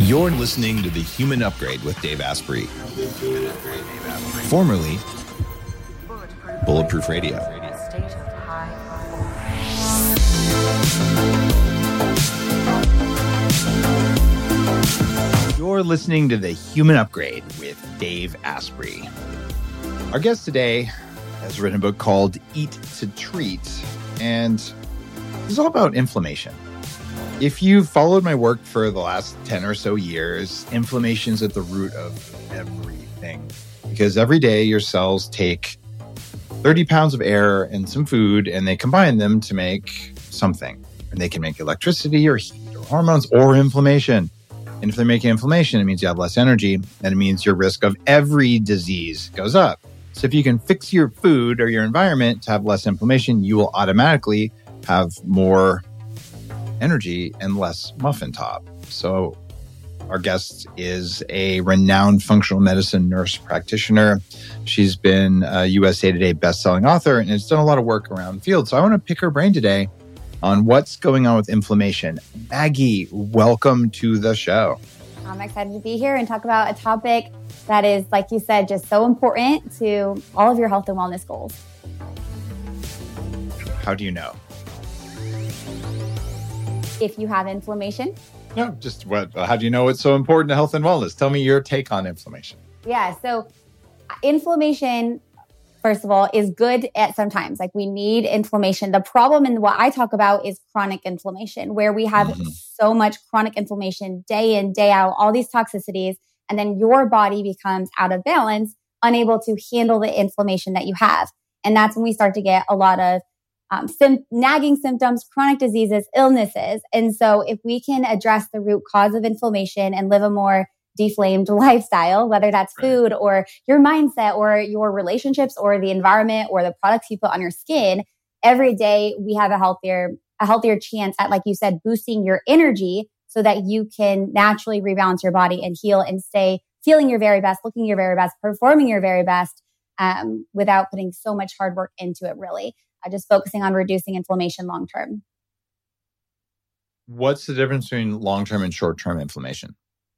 You're listening to The Human Upgrade with Dave Asprey, formerly Bulletproof Radio. You're listening to The Human Upgrade with Dave Asprey. Our guest today has written a book called Eat to Treat, and it's all about inflammation. If you've followed my work for the last 10 or so years, inflammation is at the root of everything. Because every day your cells take 30 pounds of air and some food, and they combine them to make something. And they can make electricity or heat or hormones or inflammation. And if they're making inflammation, it means you have less energy, and it means your risk of every disease goes up. So if you can fix your food or your environment to have less inflammation, you will automatically have more energy and less muffin top. So our guest is a renowned functional medicine nurse practitioner. She's been a USA Today bestselling author and has done a lot of work around the field. So I want to pick her brain today on what's going on with inflammation. Maggie, welcome to the show. I'm excited to be here and talk about a topic that is, like you said, just so important to all of your health and wellness goals. How do you know? If you have inflammation? No, just what? How do you know it's so important to health and wellness? Tell me your take on inflammation. Yeah, so inflammation, first of all, is good at sometimes. Like we need inflammation. The problem in what I talk about is chronic inflammation, where we have so much chronic inflammation day in, day out, all these toxicities, and then your body becomes out of balance, unable to handle the inflammation that you have. And that's when we start to get a lot of nagging symptoms, chronic diseases, illnesses. And so if we can address the root cause of inflammation and live a more deflamed lifestyle, whether that's food or your mindset or your relationships or the environment or the products you put on your skin, every day we have a healthier chance at, like you said, boosting your energy so that you can naturally rebalance your body and heal and stay feeling your very best, looking your very best, performing your very best, without putting so much hard work into it, really. Just focusing on reducing inflammation long-term. What's the difference between long-term and short-term inflammation?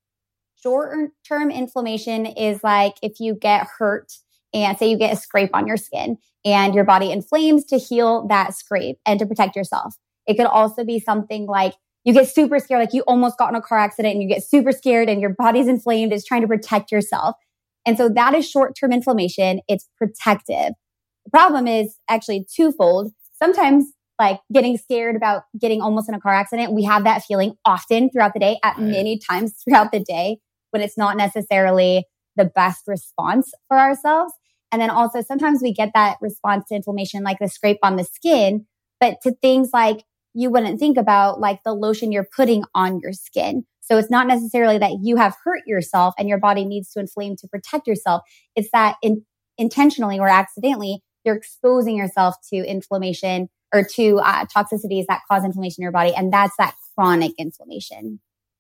Short-term inflammation is like if you get hurt and say you get a scrape on your skin and your body inflames to heal that scrape and to protect yourself. It could also be something like you get super scared, like you almost got in a car accident and you get super scared and your body's inflamed. It's trying to protect yourself. And so that is short-term inflammation. It's protective. The problem is actually twofold. Sometimes like getting scared about getting almost in a car accident, we have that feeling often throughout the day at many times throughout the day, when it's not necessarily the best response for ourselves. And then also sometimes we get that response to inflammation, like the scrape on the skin, but to things like you wouldn't think about, like the lotion you're putting on your skin. So it's not necessarily that you have hurt yourself and your body needs to inflame to protect yourself. It's that intentionally or accidentally, you're exposing yourself to inflammation or to toxicities that cause inflammation in your body. And that's that chronic inflammation.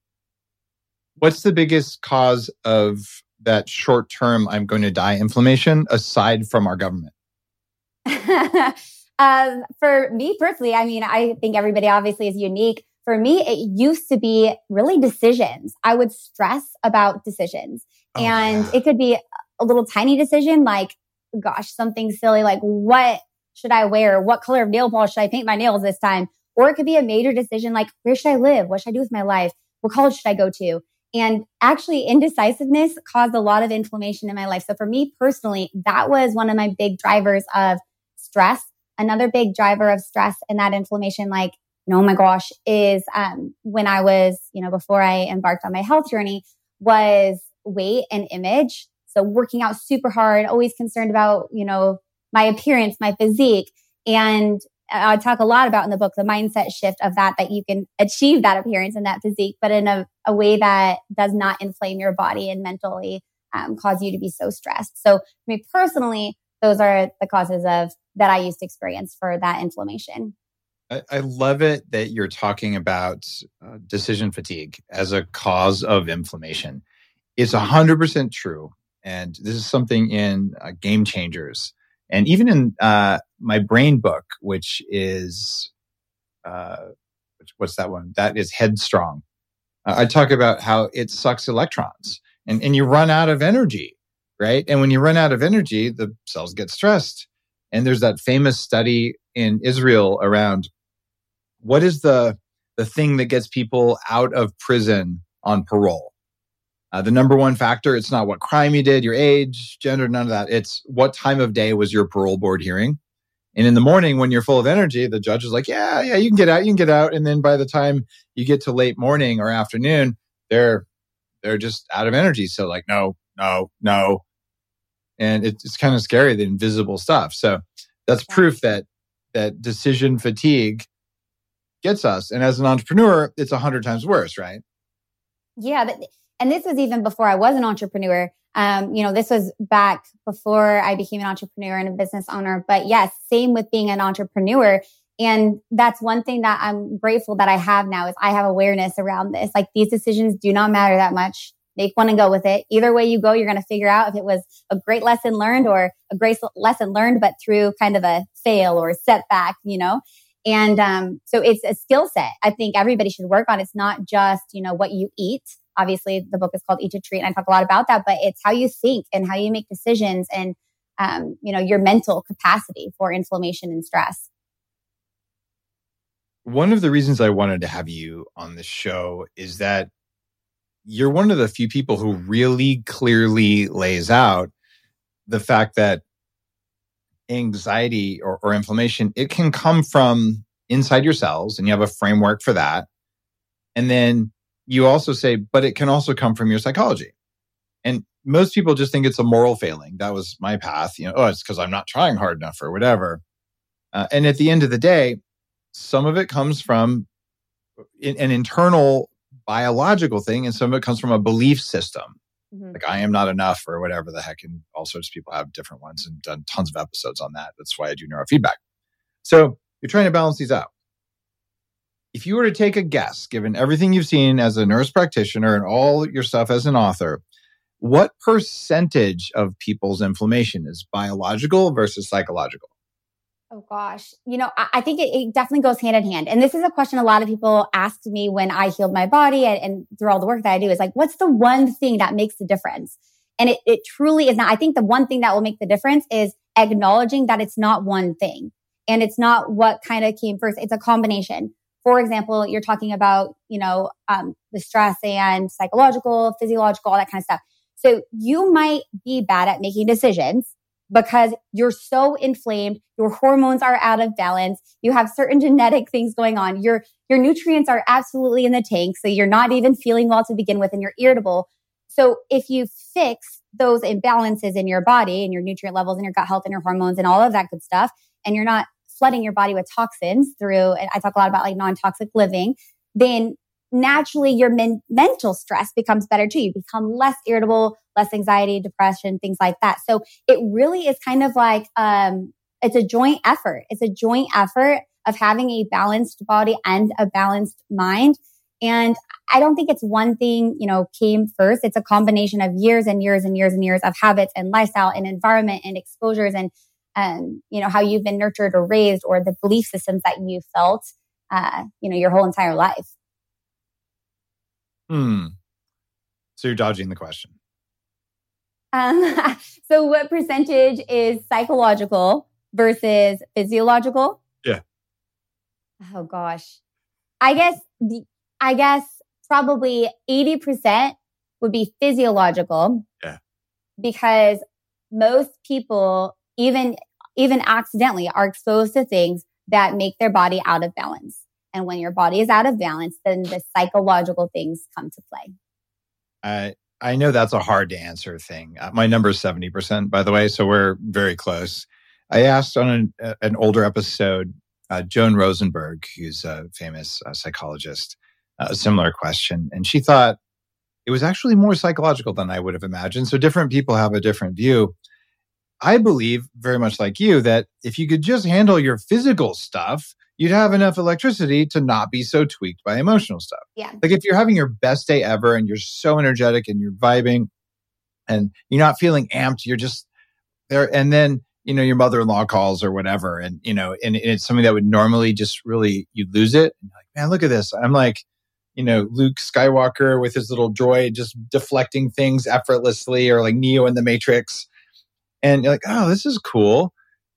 What's the biggest cause of that short-term I'm going to die inflammation aside from our government? For me personally, I mean, I think everybody obviously is unique. For me, it used to be really decisions. I would stress about decisions. It could be a little tiny decision like, gosh, something silly like what should I wear? What color of nail polish should I paint my nails this time? Or it could be a major decision like where should I live? What should I do with my life? What college should I go to? And actually indecisiveness caused a lot of inflammation in my life. So for me personally, that was one of my big drivers of stress. Another big driver of stress and that inflammation, like, oh my gosh, is when I was, before I embarked on my health journey, was weight and image. So working out super hard, always concerned about, my appearance, my physique. And I talk a lot about in the book, the mindset shift of that you can achieve that appearance and that physique, but in a way that does not inflame your body and mentally cause you to be so stressed. So for me personally, those are the causes of that I used to experience for that inflammation. I love it that you're talking about decision fatigue as a cause of inflammation. It's 100% true. And this is something in Game Changers. And even in my brain book, which is, what's that one? That is Headstrong. I talk about how it sucks electrons and you run out of energy, right? And when you run out of energy, the cells get stressed. And there's that famous study in Israel around what is the thing that gets people out of prison on parole. The number one factor, it's not what crime you did, your age, gender, none of that. It's what time of day was your parole board hearing. And in the morning, when you're full of energy, the judge is like, yeah, you can get out. And then by the time you get to late morning or afternoon, they're just out of energy. So like, no. And it's kind of scary, the invisible stuff. So that's proof that decision fatigue gets us. And as an entrepreneur, it's 100 times worse, right? Yeah. And this was even before I was an entrepreneur. This was back before I became an entrepreneur and a business owner. But yes, same with being an entrepreneur. And that's one thing that I'm grateful that I have now is I have awareness around this. Like these decisions do not matter that much. Make one and go with it. Either way you go, you're going to figure out if it was a great lesson learned or a great lesson learned, but through kind of a fail or setback, And so it's a skill set I think everybody should work on. It's not just, what you eat. Obviously, the book is called Eat to Treat, and I talk a lot about that, but it's how you think and how you make decisions and, your mental capacity for inflammation and stress. One of the reasons I wanted to have you on this show is that you're one of the few people who really clearly lays out the fact that anxiety or inflammation, it can come from inside your cells, and you have a framework for that. And then you also say, but it can also come from your psychology. And most people just think it's a moral failing. That was my path. It's because I'm not trying hard enough or whatever. And at the end of the day, some of it comes from an internal biological thing, and some of it comes from a belief system. Mm-hmm. Like I am not enough or whatever the heck. And all sorts of people have different ones and done tons of episodes on that. That's why I do neurofeedback. So you're trying to balance these out. If you were to take a guess, given everything you've seen as a nurse practitioner and all your stuff as an author, what percentage of people's inflammation is biological versus psychological? Oh gosh. I think it definitely goes hand in hand. And this is a question a lot of people asked me when I healed my body and through all the work that I do is like, what's the one thing that makes the difference? And it truly is not. I think the one thing that will make the difference is acknowledging that it's not one thing and it's not what kind of came first. It's a combination. For example, you're talking about, the stress and psychological, physiological, all that kind of stuff. So you might be bad at making decisions because you're so inflamed, your hormones are out of balance, you have certain genetic things going on, your nutrients are absolutely in the tank, so you're not even feeling well to begin with and you're irritable. So if you fix those imbalances in your body and your nutrient levels and your gut health and your hormones and all of that good stuff, and you're not flooding your body with toxins through, and I talk a lot about like non-toxic living, then naturally your mental stress becomes better too. You become less irritable, less anxiety, depression, things like that. So it really is kind of like, it's a joint effort. It's a joint effort of having a balanced body and a balanced mind. And I don't think it's one thing, came first. It's a combination of years and years and years and years of habits and lifestyle and environment and exposures and how you've been nurtured or raised or the belief systems that you felt, your whole entire life. So you're dodging the question. So what percentage is psychological versus physiological? Yeah. Oh gosh. I guess probably 80% would be physiological. Yeah. Because most people, even accidentally, are exposed to things that make their body out of balance. And when your body is out of balance, then the psychological things come to play. I know that's a hard to answer thing. My number is 70%, by the way, so we're very close. I asked on an older episode, Joan Rosenberg, who's a famous psychologist, a similar question. And she thought it was actually more psychological than I would have imagined. So different people have a different view. I believe, very much like you, that if you could just handle your physical stuff, you'd have enough electricity to not be so tweaked by emotional stuff. Yeah. Like if you're having your best day ever and you're so energetic and you're vibing and you're not feeling amped, you're just there. And then, your mother-in-law calls or whatever. And it's something that would normally just really, you'd lose it. And you're like, man, look at this. I'm like, Luke Skywalker with his little droid just deflecting things effortlessly, or like Neo in the Matrix. And you're like, oh, this is cool.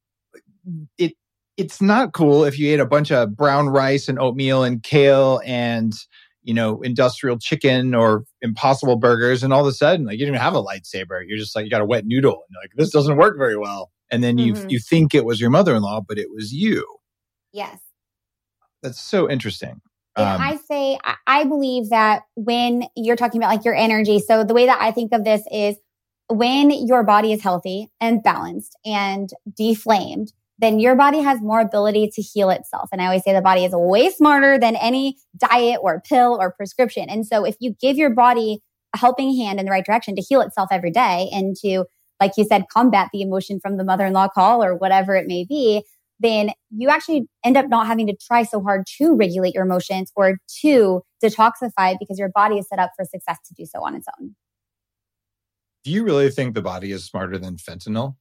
It's not cool if you ate a bunch of brown rice and oatmeal and kale and, industrial chicken or Impossible burgers. And all of a sudden, like, you don't even have a lightsaber. You're just like, you got a wet noodle. And you're like, this doesn't work very well. And then you think it was your mother-in-law, but it was you. Yes. That's so interesting. I believe that when you're talking about like your energy, so the way that I think of this is when your body is healthy and balanced and deflamed, then your body has more ability to heal itself. And I always say the body is way smarter than any diet or pill or prescription. And so if you give your body a helping hand in the right direction to heal itself every day and to, like you said, combat the emotion from the mother-in-law call or whatever it may be, then you actually end up not having to try so hard to regulate your emotions or to detoxify because your body is set up for success to do so on its own. Do you really think the body is smarter than fentanyl?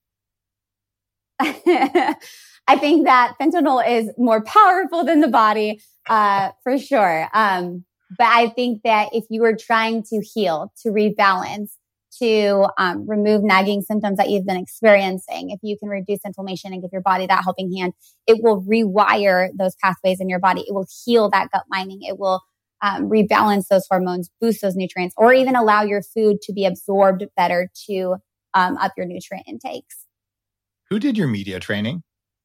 I think that fentanyl is more powerful than the body, for sure. But I think that if you were trying to heal, to rebalance, to remove nagging symptoms that you've been experiencing, if you can reduce inflammation and give your body that helping hand, it will rewire those pathways in your body. It will heal that gut lining. It will rebalance those hormones, boost those nutrients, or even allow your food to be absorbed better to up your nutrient intakes. Who did your media training?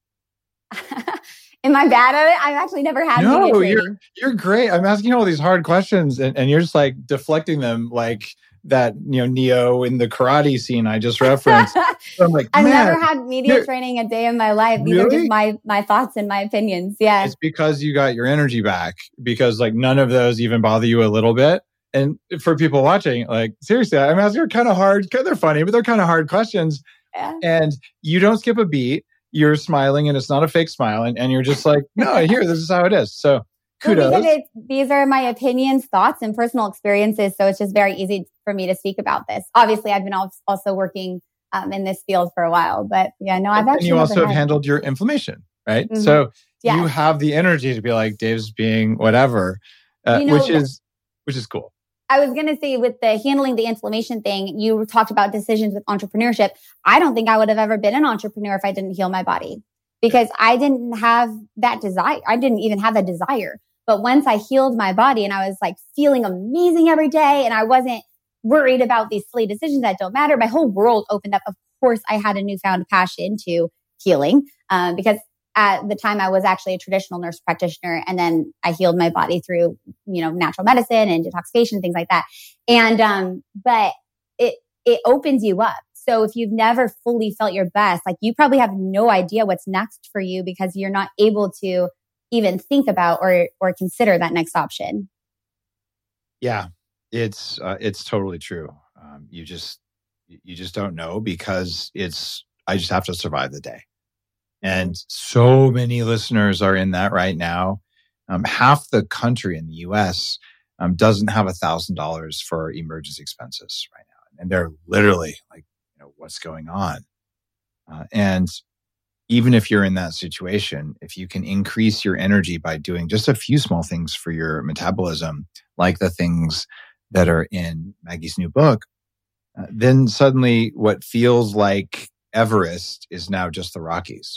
Am I bad at it? I've actually never had media training. No, you're great. I'm asking all these hard questions and you're just like deflecting them like that, Neo in the karate scene I just referenced. So I'm like, I've never had media training a day in my life. These are just my thoughts and my opinions. Yeah. It's because you got your energy back, because like none of those even bother you a little bit. And for people watching, like, seriously, I'm asking kind of hard, they're funny, but they're kind of hard questions. Yeah. And you don't skip a beat. You're smiling and it's not a fake smile. And you're just like, no, this is how it is. So kudos. Well, these are my opinions, thoughts, and personal experiences. So it's just very easy for me to speak about this. Obviously, I've been also working in this field for a while. But yeah, no, I've actually. And you also have handled your inflammation, right? Mm-hmm. So you have the energy to be like, Dave's being whatever, which is cool. I was going to say with the handling the inflammation thing, you talked about decisions with entrepreneurship. I don't think I would have ever been an entrepreneur if I didn't heal my body, because I didn't have that desire. I didn't even have that desire. But once I healed my body and I was like feeling amazing every day and I wasn't worried about these silly decisions that don't matter, my whole world opened up. Of course, I had a newfound passion to healing because at the time I was actually a traditional nurse practitioner, and then I healed my body through, natural medicine and detoxification, things like that. And, but it opens you up. So if you've never fully felt your best, like you probably have no idea what's next for you because you're not able to even think about or consider that next option. Yeah, it's totally true. You just don't know because I just have to survive the day. And so many listeners are in that right now. Half the country in the US doesn't have $1,000 for emergency expenses right now. And they're literally like, what's going on? And even if you're in that situation, if you can increase your energy by doing just a few small things for your metabolism, like the things that are in Maggie's new book, then suddenly what feels like Everest is now just the Rockies.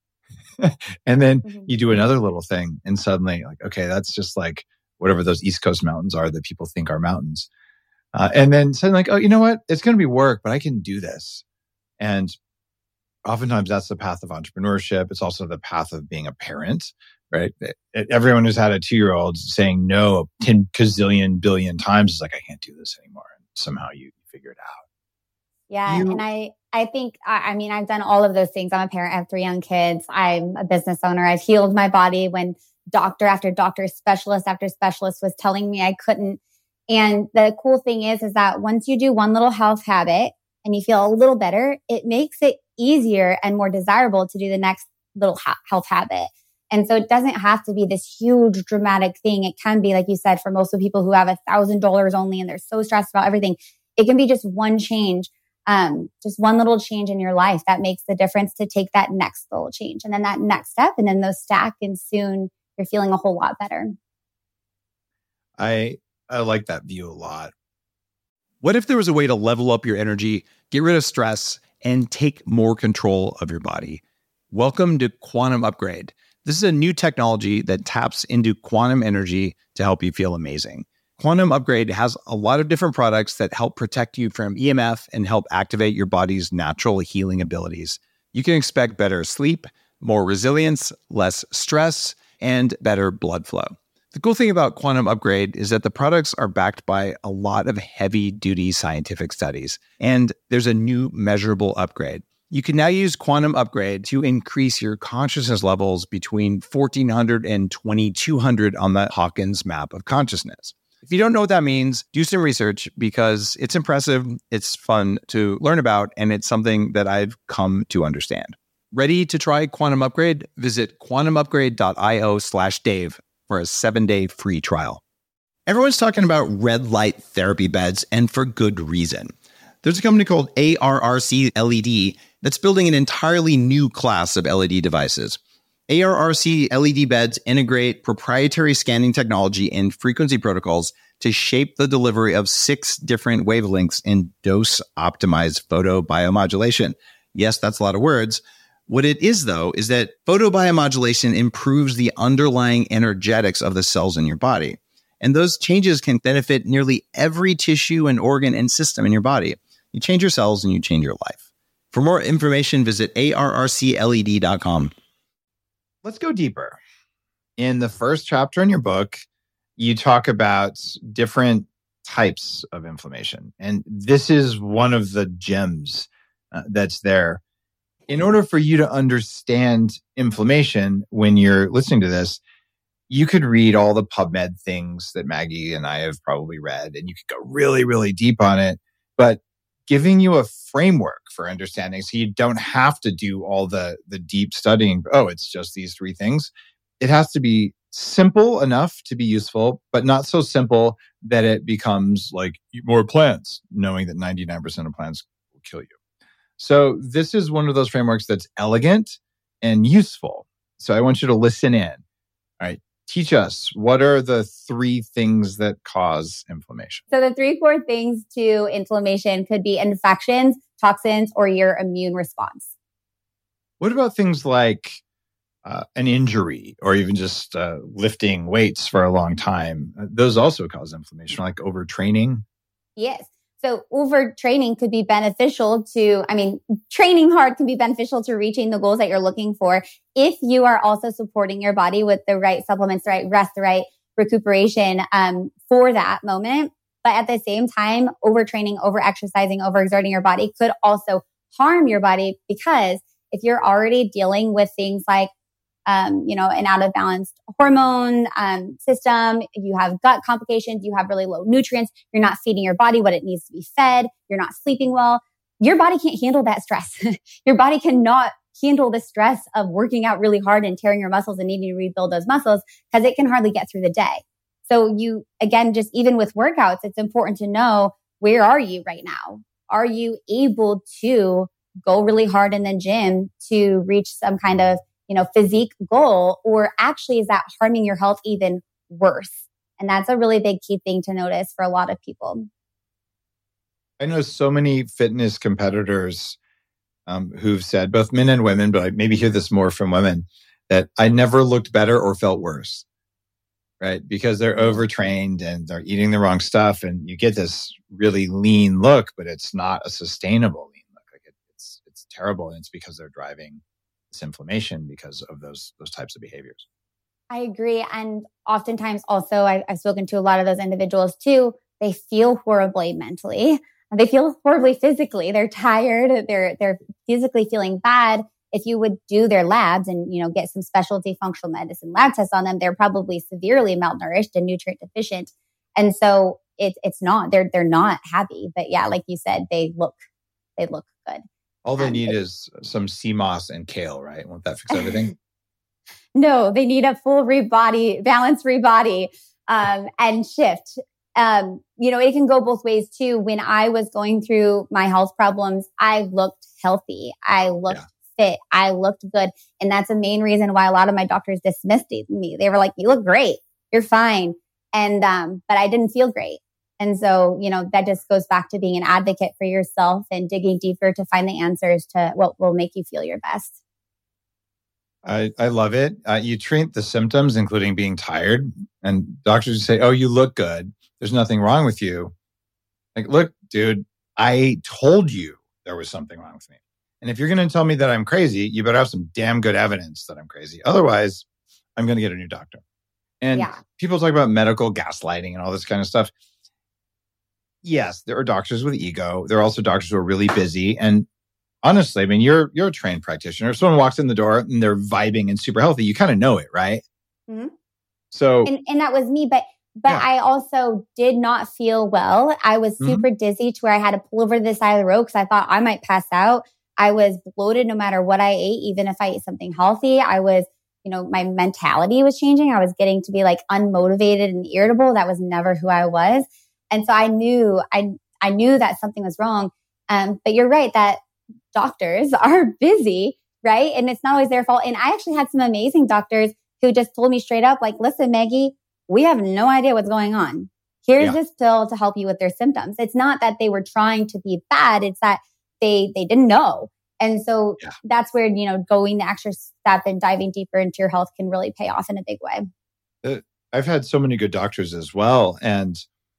And then you do another little thing and suddenly like, okay, that's just like whatever those East Coast mountains are that people think are mountains. And then suddenly like, oh, you know what? It's going to be work, but I can do this. And oftentimes that's the path of entrepreneurship. It's also the path of being a parent, right? Everyone who's had a 2-year-old saying no 10 gazillion billion times is like, I can't do this anymore. And somehow you figure it out. Yeah. And I think, I've done all of those things. I'm a parent. I have 3 young kids. I'm a business owner. I've healed my body when doctor after doctor, specialist after specialist was telling me I couldn't. And the cool thing is that once you do one little health habit and you feel a little better, it makes it easier and more desirable to do the next little health habit. And so it doesn't have to be this huge dramatic thing. It can be, like you said, for most of the people who have $1,000 only and they're so stressed about everything, it can be just one change. Just one little change in your life that makes the difference to take that next little change and then that next step, and then those stack, and soon you're feeling a whole lot better. I like that view a lot. What if there was a way to level up your energy, get rid of stress, and take more control of your body? Welcome to Quantum Upgrade. This is a new technology that taps into quantum energy to help you feel amazing. Quantum Upgrade has a lot of different products that help protect you from EMF and help activate your body's natural healing abilities. You can expect better sleep, more resilience, less stress, and better blood flow. The cool thing about Quantum Upgrade is that the products are backed by a lot of heavy-duty scientific studies, and there's a new measurable upgrade. You can now use Quantum Upgrade to increase your consciousness levels between 1400 and 2200 on the Hawkins map of consciousness. If you don't know what that means, do some research because it's impressive, it's fun to learn about, and it's something that I've come to understand. Ready to try Quantum Upgrade? Visit quantumupgrade.io/Dave for a 7-day free trial. Everyone's talking about red light therapy beds, and for good reason. There's a company called ARRC LED that's building an entirely new class of LED devices. ARRC LED beds integrate proprietary scanning technology and frequency protocols to shape the delivery of 6 different wavelengths in dose-optimized photobiomodulation. Yes, that's a lot of words. What it is, though, is that photobiomodulation improves the underlying energetics of the cells in your body. And those changes can benefit nearly every tissue and organ and system in your body. You change your cells and you change your life. For more information, visit arrcled.com. Let's go deeper. In the first chapter in your book, you talk about different types of inflammation. And this is one of the gems that's there. In order for you to understand inflammation when you're listening to this, you could read all the PubMed things that Maggie and I have probably read, and you could go really, really deep on it. But giving you a framework for understanding so you don't have to do all the deep studying. Oh, it's just these 3 things. It has to be simple enough to be useful, but not so simple that it becomes like eat more plants, knowing that 99% of plants will kill you. So this is one of those frameworks that's elegant and useful. So I want you to listen in. All right. Teach us, what are the 3 things that cause inflammation? So the 3-4 things to inflammation could be infections, toxins, or your immune response. What about things like an injury or even just lifting weights for a long time? Those also cause inflammation, like overtraining? Yes. So overtraining could be beneficial training hard can be beneficial to reaching the goals that you're looking for if you are also supporting your body with the right supplements, the right rest, the right recuperation for that moment. But at the same time, overtraining, overexercising, overexerting your body could also harm your body because if you're already dealing with things like an out of balanced hormone system, you have gut complications, you have really low nutrients, you're not feeding your body what it needs to be fed, you're not sleeping well, your body can't handle that stress. Your body cannot handle the stress of working out really hard and tearing your muscles and needing to rebuild those muscles because it can hardly get through the day. So you, again, just even with workouts, it's important to know, where are you right now? Are you able to go really hard in the gym to reach some kind of physique goal, or actually is that harming your health even worse? And that's a really big key thing to notice for a lot of people. I know so many fitness competitors who've said, both men and women, but I maybe hear this more from women, that I never looked better or felt worse, right? Because they're overtrained and they're eating the wrong stuff, and you get this really lean look, but it's not a sustainable lean look. Like it's terrible, and it's because they're driving this inflammation because of those types of behaviors. I agree. And oftentimes also, I've spoken to a lot of those individuals too. They feel horribly mentally. They feel horribly physically. They're tired. They're physically feeling bad. If you would do their labs and, get some specialty functional medicine lab tests on them, they're probably severely malnourished and nutrient deficient. And so it's not, they're not happy. But yeah, like you said, they look good. All they need is some sea moss and kale, right? Won't that fix everything? No, they need a full balanced body, and shift. It can go both ways too. When I was going through my health problems, I looked healthy. I looked fit. I looked good. And that's a main reason why a lot of my doctors dismissed me. They were like, you look great. You're fine. And, but I didn't feel great. And so, that just goes back to being an advocate for yourself and digging deeper to find the answers to what will make you feel your best. I love it. You treat the symptoms, including being tired, and doctors say, "Oh, you look good. There's nothing wrong with you." Like, look, dude, I told you there was something wrong with me. And if you're going to tell me that I'm crazy, you better have some damn good evidence that I'm crazy. Otherwise, I'm going to get a new doctor. And people talk about medical gaslighting and all this kind of stuff. Yes, there are doctors with ego. There are also doctors who are really busy. And honestly, I mean, you're a trained practitioner. If someone walks in the door and they're vibing and super healthy, you kind of know it, right? Mm-hmm. So, and that was me, but I also did not feel well. I was super dizzy to where I had to pull over to the side of the road because I thought I might pass out. I was bloated no matter what I ate, even if I ate something healthy. I was, my mentality was changing. I was getting to be like unmotivated and irritable. That was never who I was. And so I knew that something was wrong. But you're right that doctors are busy, right? And it's not always their fault. And I actually had some amazing doctors who just told me straight up, like, listen, Maggie, we have no idea what's going on. Here's this pill to help you with their symptoms. It's not that they were trying to be bad. It's that they didn't know. And so that's where, going the extra step and diving deeper into your health can really pay off in a big way. I've had so many good doctors as well. And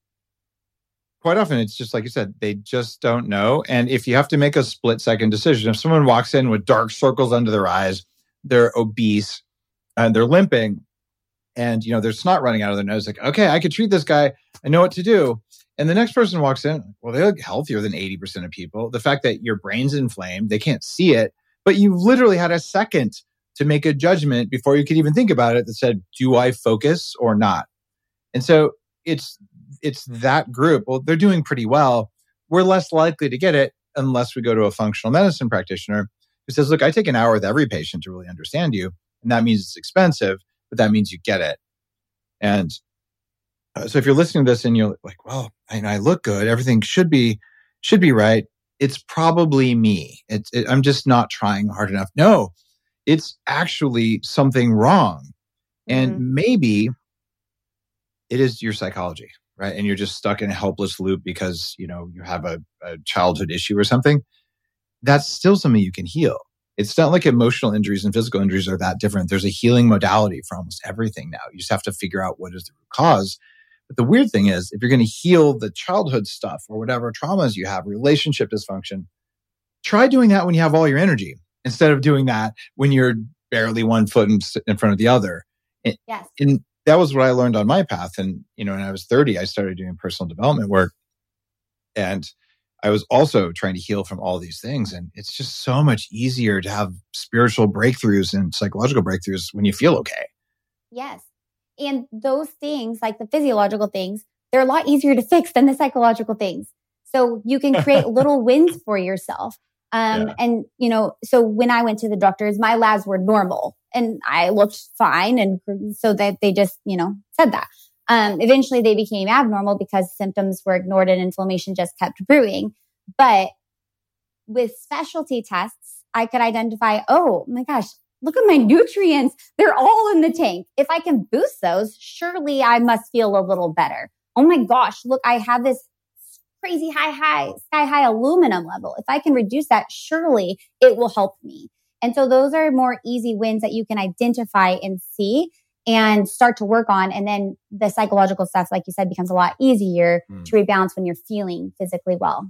quite often it's just like you said, they just don't know. And if you have to make a split-second decision, if someone walks in with dark circles under their eyes, they're obese and they're limping, and they're snot running out of their nose, like, okay, I could treat this guy. I know what to do. And the next person walks in, well, they look healthier than 80% of people. The fact that your brain's inflamed, they can't see it, but you literally had a second to make a judgment before you could even think about it that said, do I focus or not? And so it's that group. Well, they're doing pretty well. We're less likely to get it unless we go to a functional medicine practitioner who says, look, I take an hour with every patient to really understand you. And that means it's expensive, but that means you get it. And so if you're listening to this and you're like, well, I look good, everything should be right. It's probably me. I'm just not trying hard enough. No, it's actually something wrong. And maybe it is your psychology, right? And you're just stuck in a helpless loop because, you have a childhood issue or something. That's still something you can heal. It's not like emotional injuries and physical injuries are that different. There's a healing modality for almost everything now. You just have to figure out what is the root cause. But the weird thing is, if you're going to heal the childhood stuff or whatever traumas you have, relationship dysfunction, try doing that when you have all your energy instead of doing that when you're barely one foot in front of the other. Yes. And that was what I learned on my path. And, when I was 30, I started doing personal development work. And I was also trying to heal from all these things. And it's just so much easier to have spiritual breakthroughs and psychological breakthroughs when you feel okay. Yes. And those things, like the physiological things, they're a lot easier to fix than the psychological things. So you can create little wins for yourself. And, so when I went to the doctors, my labs were normal and I looked fine. And so that they just, said that. Eventually they became abnormal because symptoms were ignored and inflammation just kept brewing. But with specialty tests, I could identify, oh my gosh, look at my nutrients. They're all in the tank. If I can boost those, surely I must feel a little better. Oh my gosh, look, I have this crazy sky high aluminum level. If I can reduce that, surely it will help me. And so those are more easy wins that you can identify and see and start to work on. And then the psychological stuff, like you said, becomes a lot easier to rebalance when you're feeling physically well.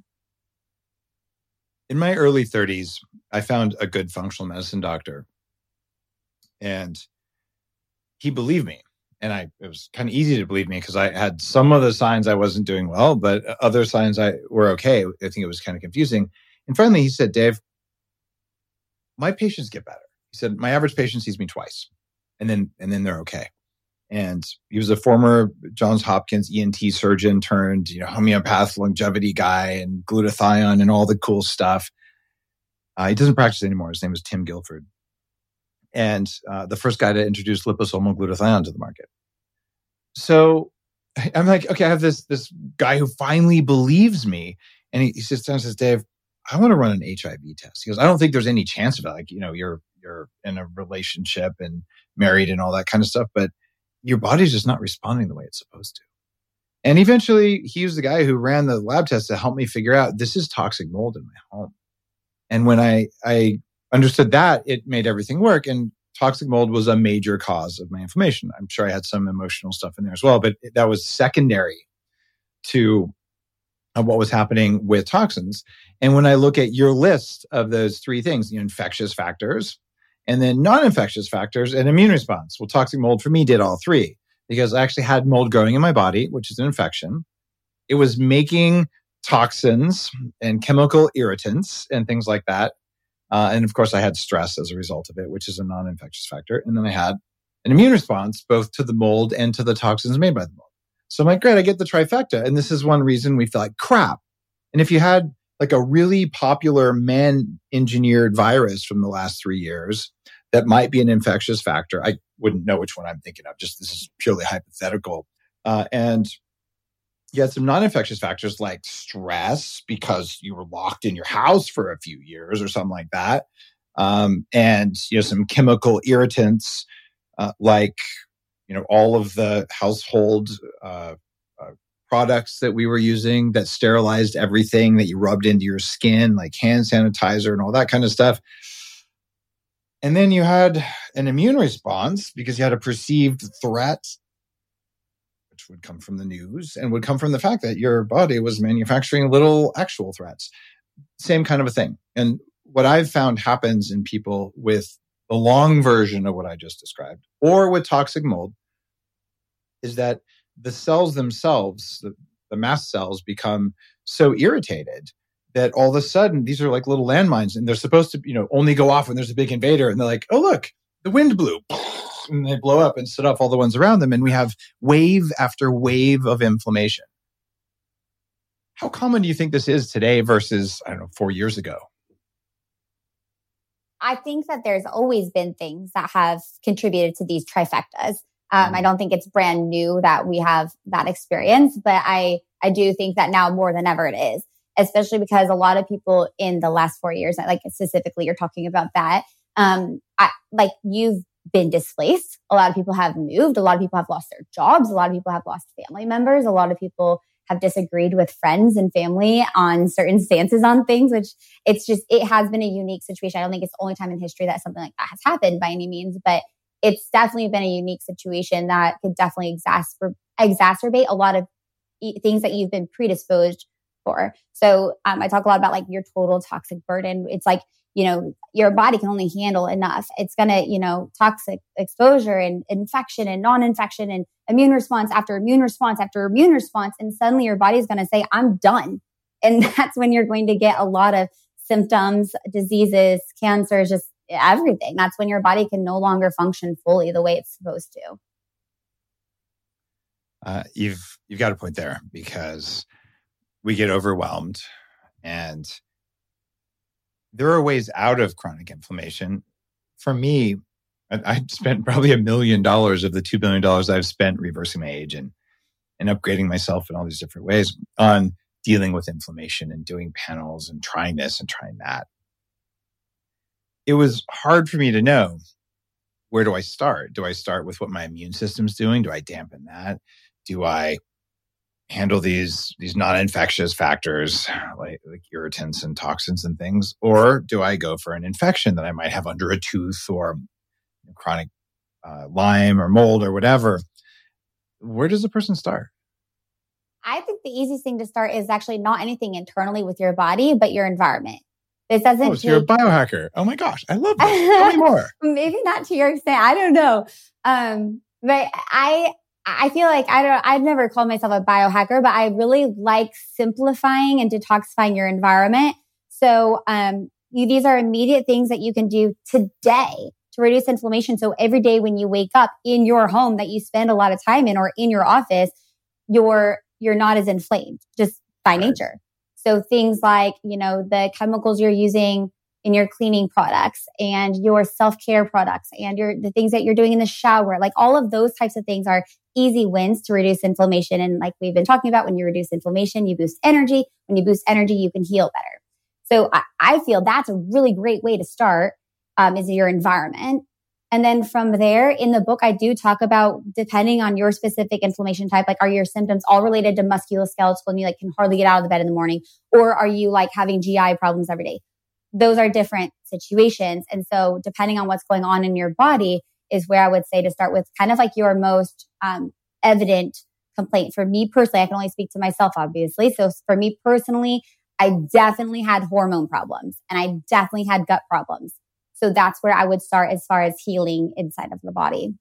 In my early 30s, I found a good functional medicine doctor. And he believed me. And it was kind of easy to believe me because I had some of the signs I wasn't doing well, but other signs I were okay. I think it was kind of confusing. And finally, he said, Dave, my patients get better. He said, my average patient sees me twice and then they're okay. And he was a former Johns Hopkins ENT surgeon turned, homeopath longevity guy and glutathione and all the cool stuff. He doesn't practice anymore. His name is Tim Guilford. And the first guy to introduce liposomal glutathione to the market. So I'm like, okay, I have this guy who finally believes me. And he sits down and says, Dave, I want to run an HIV test. He goes, I don't think there's any chance of it. Like, you're in a relationship and married and all that kind of stuff. But your body's just not responding the way it's supposed to. And eventually he was the guy who ran the lab tests to help me figure out this is toxic mold in my home. And when I understood that, it made everything work. And toxic mold was a major cause of my inflammation. I'm sure I had some emotional stuff in there as well, but that was secondary to what was happening with toxins. And when I look at your list of those three things, infectious factors, and then non-infectious factors and immune response. Well, toxic mold for me did all three because I actually had mold growing in my body, which is an infection. It was making toxins and chemical irritants and things like that. And of course, I had stress as a result of it, which is a non-infectious factor. And then I had an immune response both to the mold and to the toxins made by the mold. So I'm like, great, I get the trifecta. And this is one reason we feel like crap. And if you had like a really popular man-engineered virus from the last 3 years that might be an infectious factor, I wouldn't know which one I'm thinking of. Just this is purely hypothetical. And you had some non-infectious factors like stress because you were locked in your house for a few years or something like that. And some chemical irritants like all of the household products that we were using that sterilized everything that you rubbed into your skin, like hand sanitizer and all that kind of stuff. And then you had an immune response because you had a perceived threat, which would come from the news and would come from the fact that your body was manufacturing little actual threats. Same kind of a thing. And what I've found happens in people with the long version of what I just described or with toxic mold is that the cells themselves, the mast cells, become so irritated that all of a sudden these are like little landmines and they're supposed to, only go off when there's a big invader. And they're like, oh, look, the wind blew. And they blow up and set off all the ones around them. And we have wave after wave of inflammation. How common do you think this is today versus, 4 years ago? I think that there's always been things that have contributed to these trifectas. I don't think it's brand new that we have that experience, but I do think that now more than ever it is, especially because a lot of people in the last 4 years, like specifically you're talking about that, you've been displaced. A lot of people have moved. A lot of people have lost their jobs. A lot of people have lost family members. A lot of people have disagreed with friends and family on certain stances on things, which it has been a unique situation. I don't think it's the only time in history that something like that has happened by any means, but it's definitely been a unique situation that could definitely exacerbate a lot of things that you've been predisposed for. So I talk a lot about like your total toxic burden. It's like, your body can only handle enough. It's going to, toxic exposure and infection and non-infection and immune response after immune response after immune response. And suddenly your body's going to say, I'm done. And that's when you're going to get a lot of symptoms, diseases, cancers, just everything. That's when your body can no longer function fully the way it's supposed to. You've got a point there because we get overwhelmed and there are ways out of chronic inflammation. For me, I spent probably $1 million of the $2 billion I've spent reversing my age and upgrading myself in all these different ways on dealing with inflammation and doing panels and trying this and trying that. It was hard for me to know, where do I start? Do I start with what my immune system's doing? Do I dampen that? Do I handle these non-infectious factors like irritants and toxins and things? Or do I go for an infection that I might have under a tooth or chronic Lyme or mold or whatever? Where does a person start? I think the easiest thing to start is actually not anything internally with your body, but your environment. This doesn't so you're a biohacker. Oh my gosh, I love this. Tell me more. Maybe not to your extent. I don't know. But I feel like I'd never called myself a biohacker, but I really like simplifying and detoxifying your environment. So these are immediate things that you can do today to reduce inflammation. So every day when you wake up in your home that you spend a lot of time in or in your office, you're not as inflamed just by nature. So things like, the chemicals you're using in your cleaning products and your self-care products and the things that you're doing in the shower, like all of those types of things are easy wins to reduce inflammation. And like we've been talking about, when you reduce inflammation, you boost energy. When you boost energy, you can heal better. So I feel that's a really great way to start is your environment. And then from there, in the book, I do talk about, depending on your specific inflammation type, like, are your symptoms all related to musculoskeletal and you like can hardly get out of the bed in the morning? Or are you like having GI problems every day? Those are different situations. And so depending on what's going on in your body is where I would say to start with kind of like your most evident complaint. For me personally, I can only speak to myself, obviously. So for me personally, I definitely had hormone problems and I definitely had gut problems. So that's where I would start as far as healing inside of the body.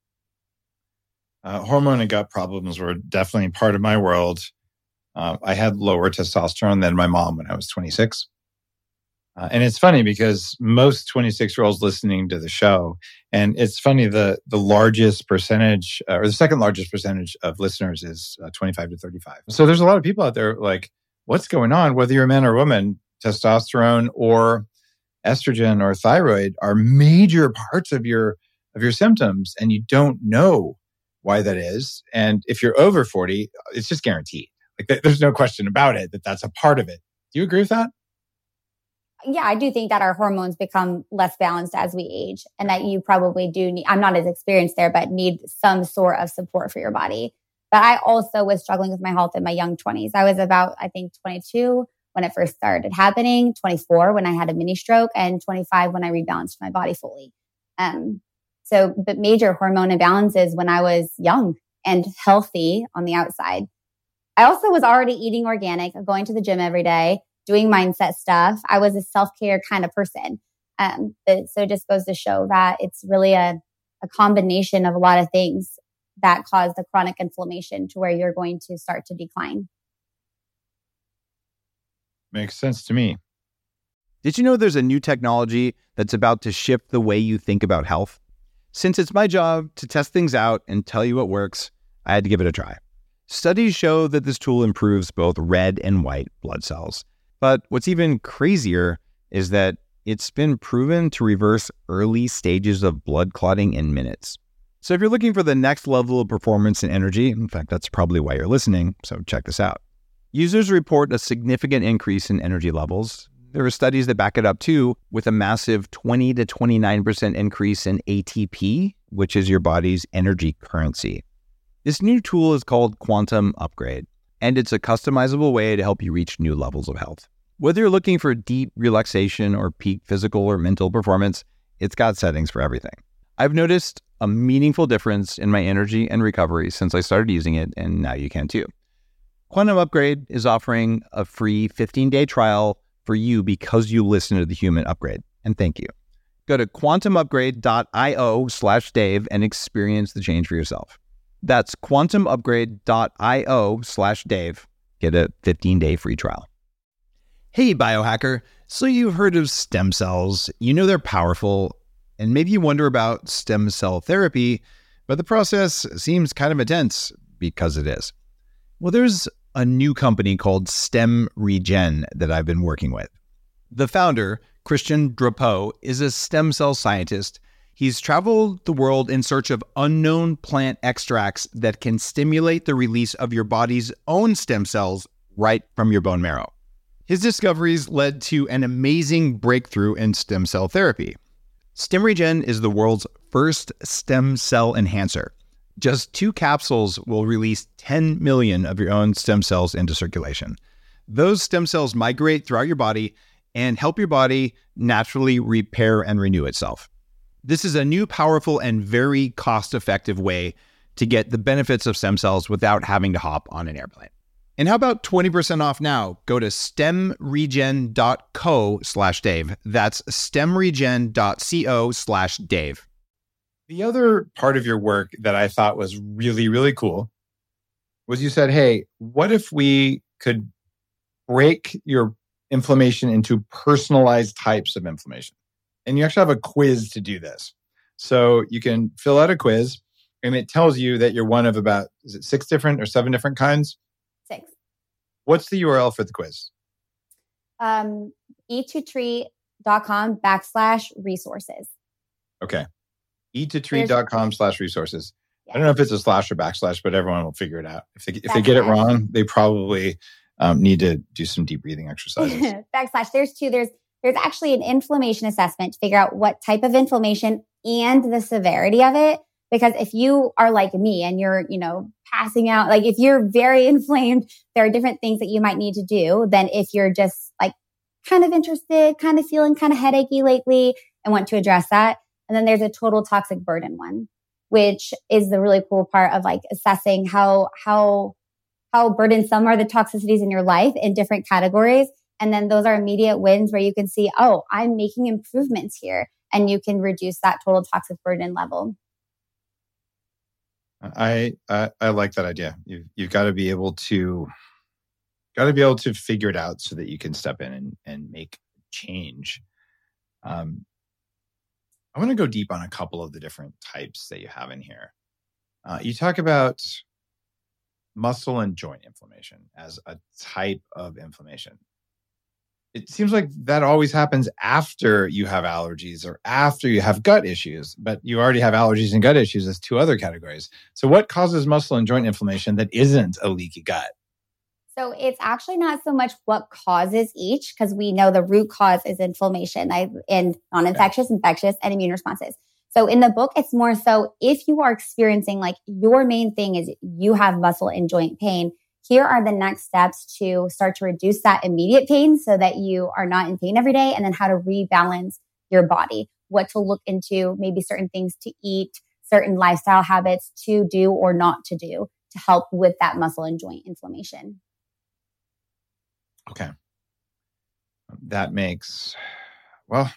Hormone and gut problems were definitely part of my world. I had lower testosterone than my mom when I was 26. And it's funny because most 26-year-olds listening to the show, and it's funny, the largest percentage or the second largest percentage of listeners is 25 to 35. So there's a lot of people out there like, what's going on? Whether you're a man or woman, testosterone or estrogen or thyroid are major parts of your symptoms, and you don't know why that is. And if you're over 40, it's just guaranteed. Like there's no question about it that that's a part of it. Do you agree with that? Yeah, I do think that our hormones become less balanced as we age, and that you probably do need, I'm not as experienced there, but need some sort of support for your body. But I also was struggling with my health in my young 20s. I was about, I think, 22 when it first started happening, 24 when I had a mini stroke, and 25 when I rebalanced my body fully. But major hormone imbalances when I was young and healthy on the outside. I also was already eating organic, going to the gym every day, doing mindset stuff. I was a self-care kind of person. So it just goes to show that it's really a combination of a lot of things that cause the chronic inflammation to where you're going to start to decline. Makes sense to me. Did you know there's a new technology that's about to shift the way you think about health? Since it's my job to test things out and tell you what works, I had to give it a try. Studies show that this tool improves both red and white blood cells. But what's even crazier is that it's been proven to reverse early stages of blood clotting in minutes. So if you're looking for the next level of performance and energy, in fact, that's probably why you're listening, so check this out. Users report a significant increase in energy levels. There are studies that back it up too, with a massive 20 to 29% increase in ATP, which is your body's energy currency. This new tool is called Quantum Upgrade, and it's a customizable way to help you reach new levels of health. Whether you're looking for deep relaxation or peak physical or mental performance, it's got settings for everything. I've noticed a meaningful difference in my energy and recovery since I started using it, and now you can too. Quantum Upgrade is offering a free 15-day trial for you because you listen to the Human Upgrade, and thank you. Go to quantumupgrade.io/Dave and experience the change for yourself. That's quantumupgrade.io/Dave. Get a 15-day free trial. Hey, biohacker. So you've heard of stem cells. You know they're powerful, and maybe you wonder about stem cell therapy, but the process seems kind of intense because it is. Well, there's a new company called StemRegen that I've been working with. The founder, Christian Drapeau, is a stem cell scientist. He's traveled the world in search of unknown plant extracts that can stimulate the release of your body's own stem cells right from your bone marrow. His discoveries led to an amazing breakthrough in stem cell therapy. StemRegen is the world's first stem cell enhancer. Just 2 capsules will release 10 million of your own stem cells into circulation. Those stem cells migrate throughout your body and help your body naturally repair and renew itself. This is a new, powerful, and very cost-effective way to get the benefits of stem cells without having to hop on an airplane. And how about 20% off now? Go to stemregen.co/Dave. That's stemregen.co/Dave. The other part of your work that I thought was really, really cool was you said, hey, what if we could break your inflammation into personalized types of inflammation? And you actually have a quiz to do this. So you can fill out a quiz and it tells you that you're one of about, is it 6 different or 7 different kinds? 6. What's the URL for the quiz? eat2treat.com/resources. Okay. eat2treat.com/resources. Yeah. I don't know if it's a slash or backslash, but everyone will figure it out. If they get it wrong, they probably need to do some deep breathing exercises. Backslash. There's 2. There's actually an inflammation assessment to figure out what type of inflammation and the severity of it. Because if you are like me and you're, passing out, like if you're very inflamed, there are different things that you might need to do than if you're just like kind of interested, kind of feeling kind of headachy lately and want to address that. And then there's a total toxic burden one, which is the really cool part of like assessing how burdensome are the toxicities in your life in different categories. And then those are immediate wins where you can see, oh, I'm making improvements here. And you can reduce that total toxic burden level. I like that idea. You've got to be able to figure it out so that you can step in and make change. I want to go deep on a couple of the different types that you have in here. You talk about muscle and joint inflammation as a type of inflammation. It seems like that always happens after you have allergies or after you have gut issues, but you already have allergies and gut issues as two other categories. So what causes muscle and joint inflammation that isn't a leaky gut? So it's actually not so much what causes each, because we know the root cause is inflammation and non-infectious, infectious, and immune responses. So in the book, it's more so if you are experiencing like your main thing is you have muscle and joint pain, here are the next steps to start to reduce that immediate pain so that you are not in pain every day, and then how to rebalance your body, what to look into, maybe certain things to eat, certain lifestyle habits to do or not to do to help with that muscle and joint inflammation. Okay. That makes a lot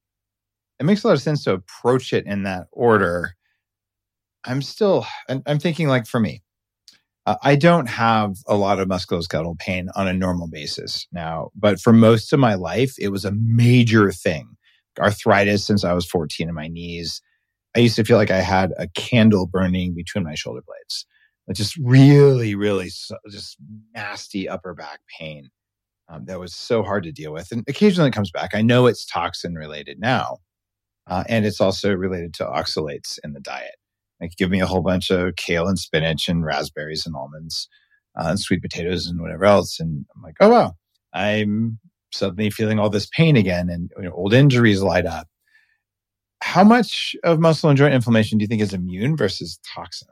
of sense to approach it in that order. I'm thinking like for me, I don't have a lot of musculoskeletal pain on a normal basis now, but for most of my life, it was a major thing. Arthritis since I was 14 in my knees. I used to feel like I had a candle burning between my shoulder blades. Just really, really just nasty upper back pain that was so hard to deal with. And occasionally it comes back. I know it's toxin related now. And it's also related to oxalates in the diet. Like give me a whole bunch of kale and spinach and raspberries and almonds and sweet potatoes and whatever else. And I'm like, oh, wow, I'm suddenly feeling all this pain again and old injuries light up. How much of muscle and joint inflammation do you think is immune versus toxin?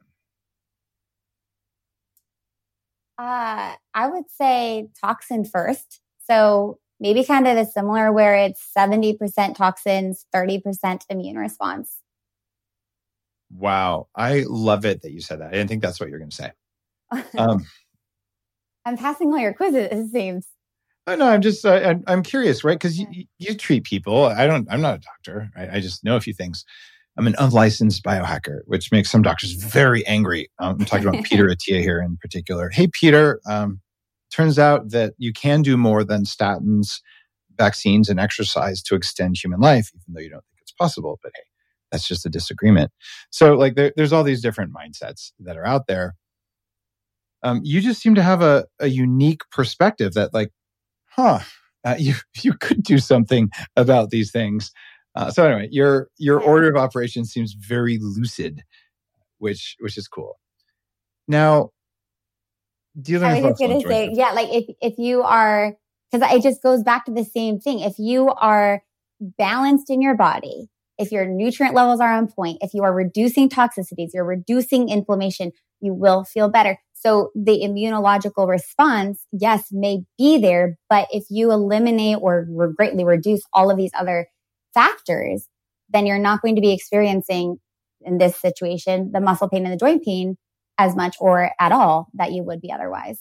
I would say toxin first. So maybe kind of a similar where it's 70% toxins, 30% immune response. Wow. I love it that you said that. I didn't think that's what you were going to say. I'm passing all your quizzes, it seems. No, I'm just, I'm curious, right? Because you treat people. I'm not a doctor. Right? I just know a few things. I'm an unlicensed biohacker, which makes some doctors very angry. I'm talking about Peter Attia here in particular. Hey, Peter, turns out that you can do more than statins, vaccines, and exercise to extend human life, even though you don't think it's possible. But hey, that's just a disagreement. So like there's all these different mindsets that are out there. You just seem to have a unique perspective that like, you could do something about these things. So anyway, your order of operations seems very lucid, which is cool. Now, dealing with muscle and joint. Yeah, like if you are, because it just goes back to the same thing. If you are balanced in your body, if your nutrient levels are on point, if you are reducing toxicities, you're reducing inflammation, you will feel better. So the immunological response, yes, may be there, but if you eliminate or greatly reduce all of these other factors, then you're not going to be experiencing, in this situation, the muscle pain and the joint pain as much or at all that you would be otherwise.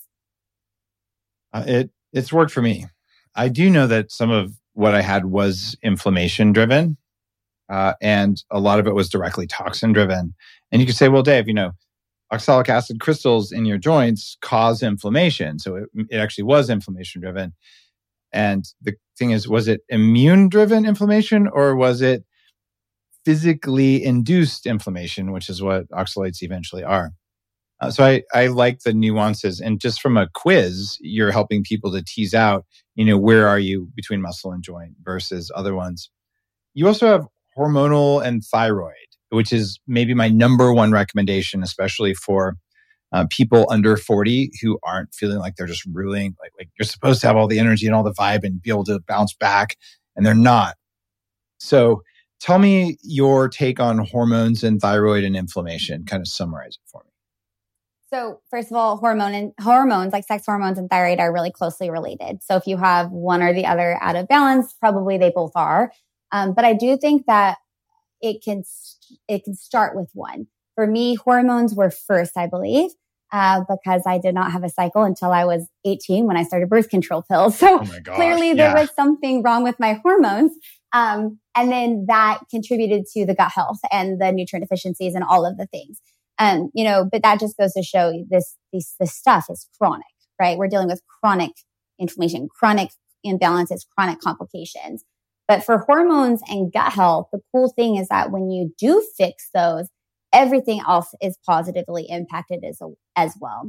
It's worked for me. I do know that some of what I had was inflammation driven. And a lot of it was directly toxin driven. And you could say, well, Dave, oxalic acid crystals in your joints cause inflammation. So it actually was inflammation driven. And the thing is, was it immune driven inflammation or was it physically induced inflammation, which is what oxalates eventually are? So I like the nuances. And just from a quiz, you're helping people to tease out, where are you between muscle and joint versus other ones. You also have hormonal and thyroid, which is maybe my number one recommendation, especially for people under 40 who aren't feeling like they're just ruling, like you're supposed to have all the energy and all the vibe and be able to bounce back, and they're not. So Tell me your take on hormones and thyroid and inflammation. Kind of summarize it for me. So first of all, hormones like sex hormones and thyroid are really closely related. So if you have one or the other out of balance, probably they both are. But I do think that it can start with one. For me, hormones were first, I believe, because I did not have a cycle until I was 18 when I started birth control pills. So clearly there was something wrong with my hormones. And then that contributed to the gut health and the nutrient deficiencies and all of the things. But that just goes to show you this stuff is chronic, right? We're dealing with chronic inflammation, chronic imbalances, chronic complications. But for hormones and gut health, the cool thing is that when you do fix those, everything else is positively impacted as well.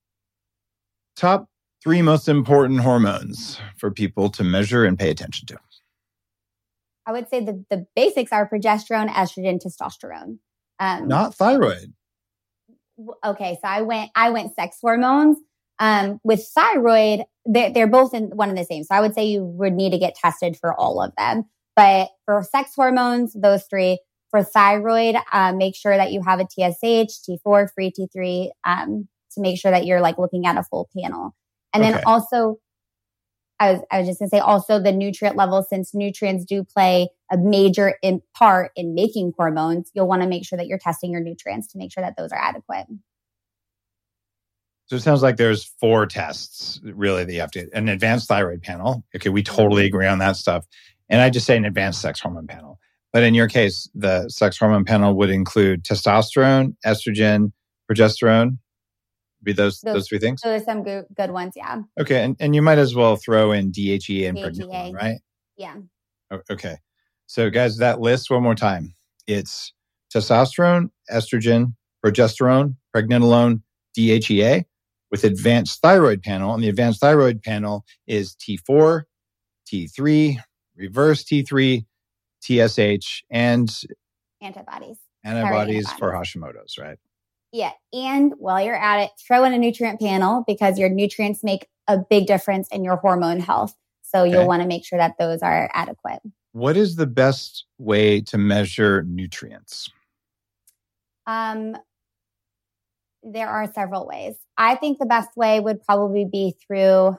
Top 3 most important hormones for people to measure and pay attention to. I would say the basics are progesterone, estrogen, testosterone. Not thyroid. Okay, so I went sex hormones. With thyroid, they're both in one and the same. So I would say you would need to get tested for all of them. But for sex hormones, those 3. For thyroid, make sure that you have a TSH, T4, free T3, to make sure that you're like looking at a full panel. And then also, I was just gonna say also the nutrient levels, since nutrients do play a major part in making hormones, you'll want to make sure that you're testing your nutrients to make sure that those are adequate. So it sounds like there's 4 tests really that you have to, an advanced thyroid panel. Okay, we totally agree on that stuff. And I just say an advanced sex hormone panel. But in your case, the sex hormone panel would include testosterone, estrogen, progesterone. Be those 3 things? Those are some good ones, yeah. Okay, and you might as well throw in DHEA and pregnenolone, right? Yeah. Okay. So guys, that list one more time. It's testosterone, estrogen, progesterone, pregnenolone, DHEA with advanced thyroid panel. And the advanced thyroid panel is T4, T3, reverse T3, TSH, and antibodies for Hashimoto's, right? Yeah. And while you're at it, throw in a nutrient panel because your nutrients make a big difference in your hormone health. So you'll want to make sure that those are adequate. What is the best way to measure nutrients? There are several ways. I think the best way would probably be through,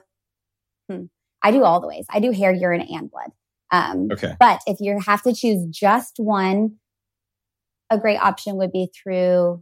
I do all the ways. I do hair, urine, and blood. But if you have to choose just one, a great option would be through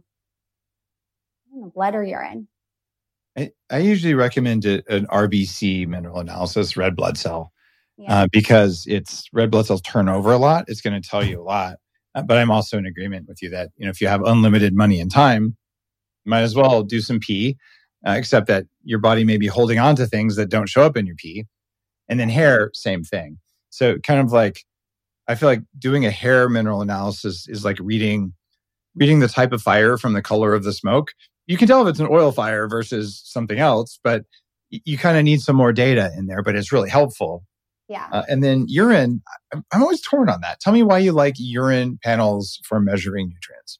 blood or urine. I usually recommend an RBC mineral analysis, red blood cell, because it's red blood cells turn over a lot. It's going to tell you a lot. But I'm also in agreement with you that if you have unlimited money and time, you might as well do some pee, except that your body may be holding on to things that don't show up in your pee. And then hair, same thing. So kind of like, I feel like doing a hair mineral analysis is like reading the type of fire from the color of the smoke. You can tell if it's an oil fire versus something else, but you kind of need some more data in there, but it's really helpful. Yeah. And then urine, I'm always torn on that. Tell me why you like urine panels for measuring nutrients.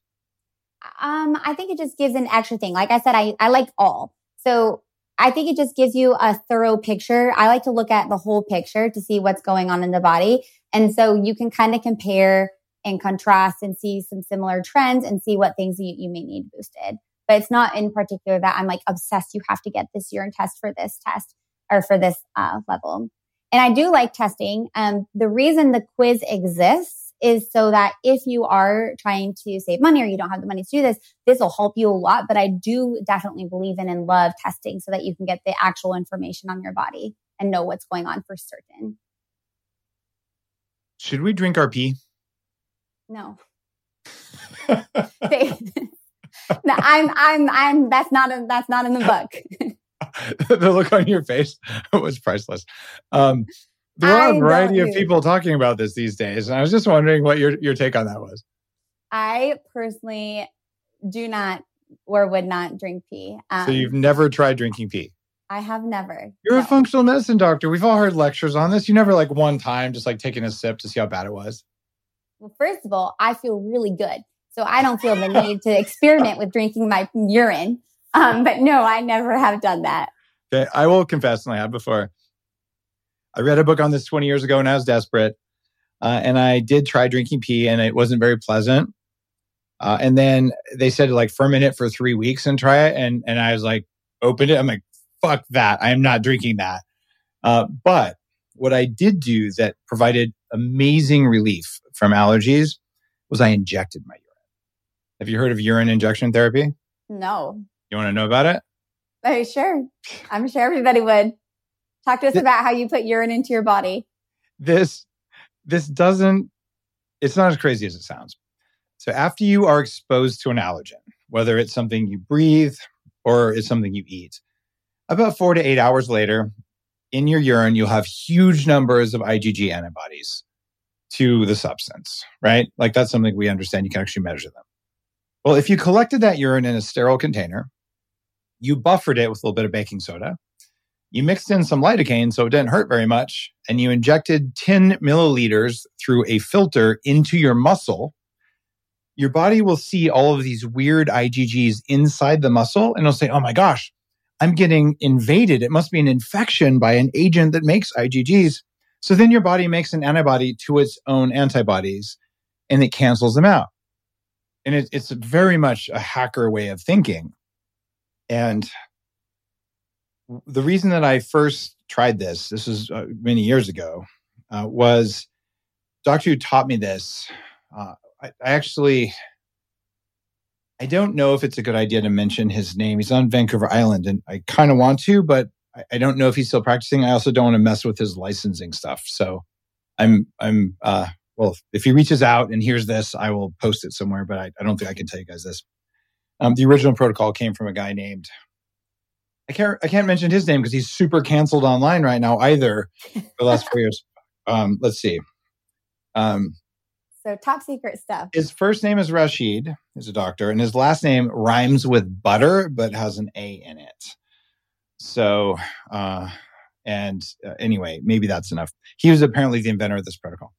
I think it just gives an extra thing. Like I said, I like all. So I think it just gives you a thorough picture. I like to look at the whole picture to see what's going on in the body. And so you can kind of compare and contrast and see some similar trends and see what things you may need boosted. But it's not in particular that I'm like obsessed. You have to get this urine test for this test or for this level. And I do like testing. The reason the quiz exists is so that if you are trying to save money or you don't have the money to do this, this will help you a lot. But I do definitely believe in and love testing so that you can get the actual information on your body and know what's going on for certain. Should we drink our pee? No. No, I'm that's not in the book. The look on your face was priceless. There are a variety of people talking about this these days. And I was just wondering what your take on that was. I personally do not or would not drink pee. So you've never tried drinking pee? I have never. You're a functional medicine doctor. We've all heard lectures on this. You never like one time just like taking a sip to see how bad it was. Well, first of all, I feel really good. So I don't feel the need to experiment with drinking my urine. But no, I never have done that. Okay, I will confess, and I have before. I read a book on this 20 years ago and I was desperate. And I did try drinking pee and it wasn't very pleasant. And then they said like ferment it for 3 weeks and try it. And I was like, opened it. I'm like, fuck that. I am not drinking that. But what I did do that provided amazing relief from allergies was I injected my urine. Have you heard of urine injection therapy? No. You want to know about it? Oh, sure. I'm sure everybody would. Talk to us about how you put urine into your body. This doesn't, it's not as crazy as it sounds. So after you are exposed to an allergen, whether it's something you breathe or it's something you eat, about 4 to 8 hours later, in your urine, you'll have huge numbers of IgG antibodies to the substance, right? Like that's something we understand. You can actually measure them. Well, if you collected that urine in a sterile container, you buffered it with a little bit of baking soda, you mixed in some lidocaine so it didn't hurt very much, and you injected 10 milliliters through a filter into your muscle, your body will see all of these weird IgGs inside the muscle and it'll say, oh my gosh, I'm getting invaded. It must be an infection by an agent that makes IgGs. So then your body makes an antibody to its own antibodies and it cancels them out. And it's very much a hacker way of thinking. And the reason that I first tried this is many years ago, was doctor who taught me this. I don't know if it's a good idea to mention his name. He's on Vancouver Island and I kind of want to, but I don't know if he's still practicing. I also don't want to mess with his licensing stuff. So well, if he reaches out and hears this, I will post it somewhere, but I don't think I can tell you guys this. The original protocol came from a guy named, I can't mention his name because he's super canceled online right now either for the last 4 years. Let's see. So top secret stuff. His first name is Rashid. He's a doctor. And his last name rhymes with butter, but has an A in it. So, anyway, maybe that's enough. He was apparently the inventor of this protocol.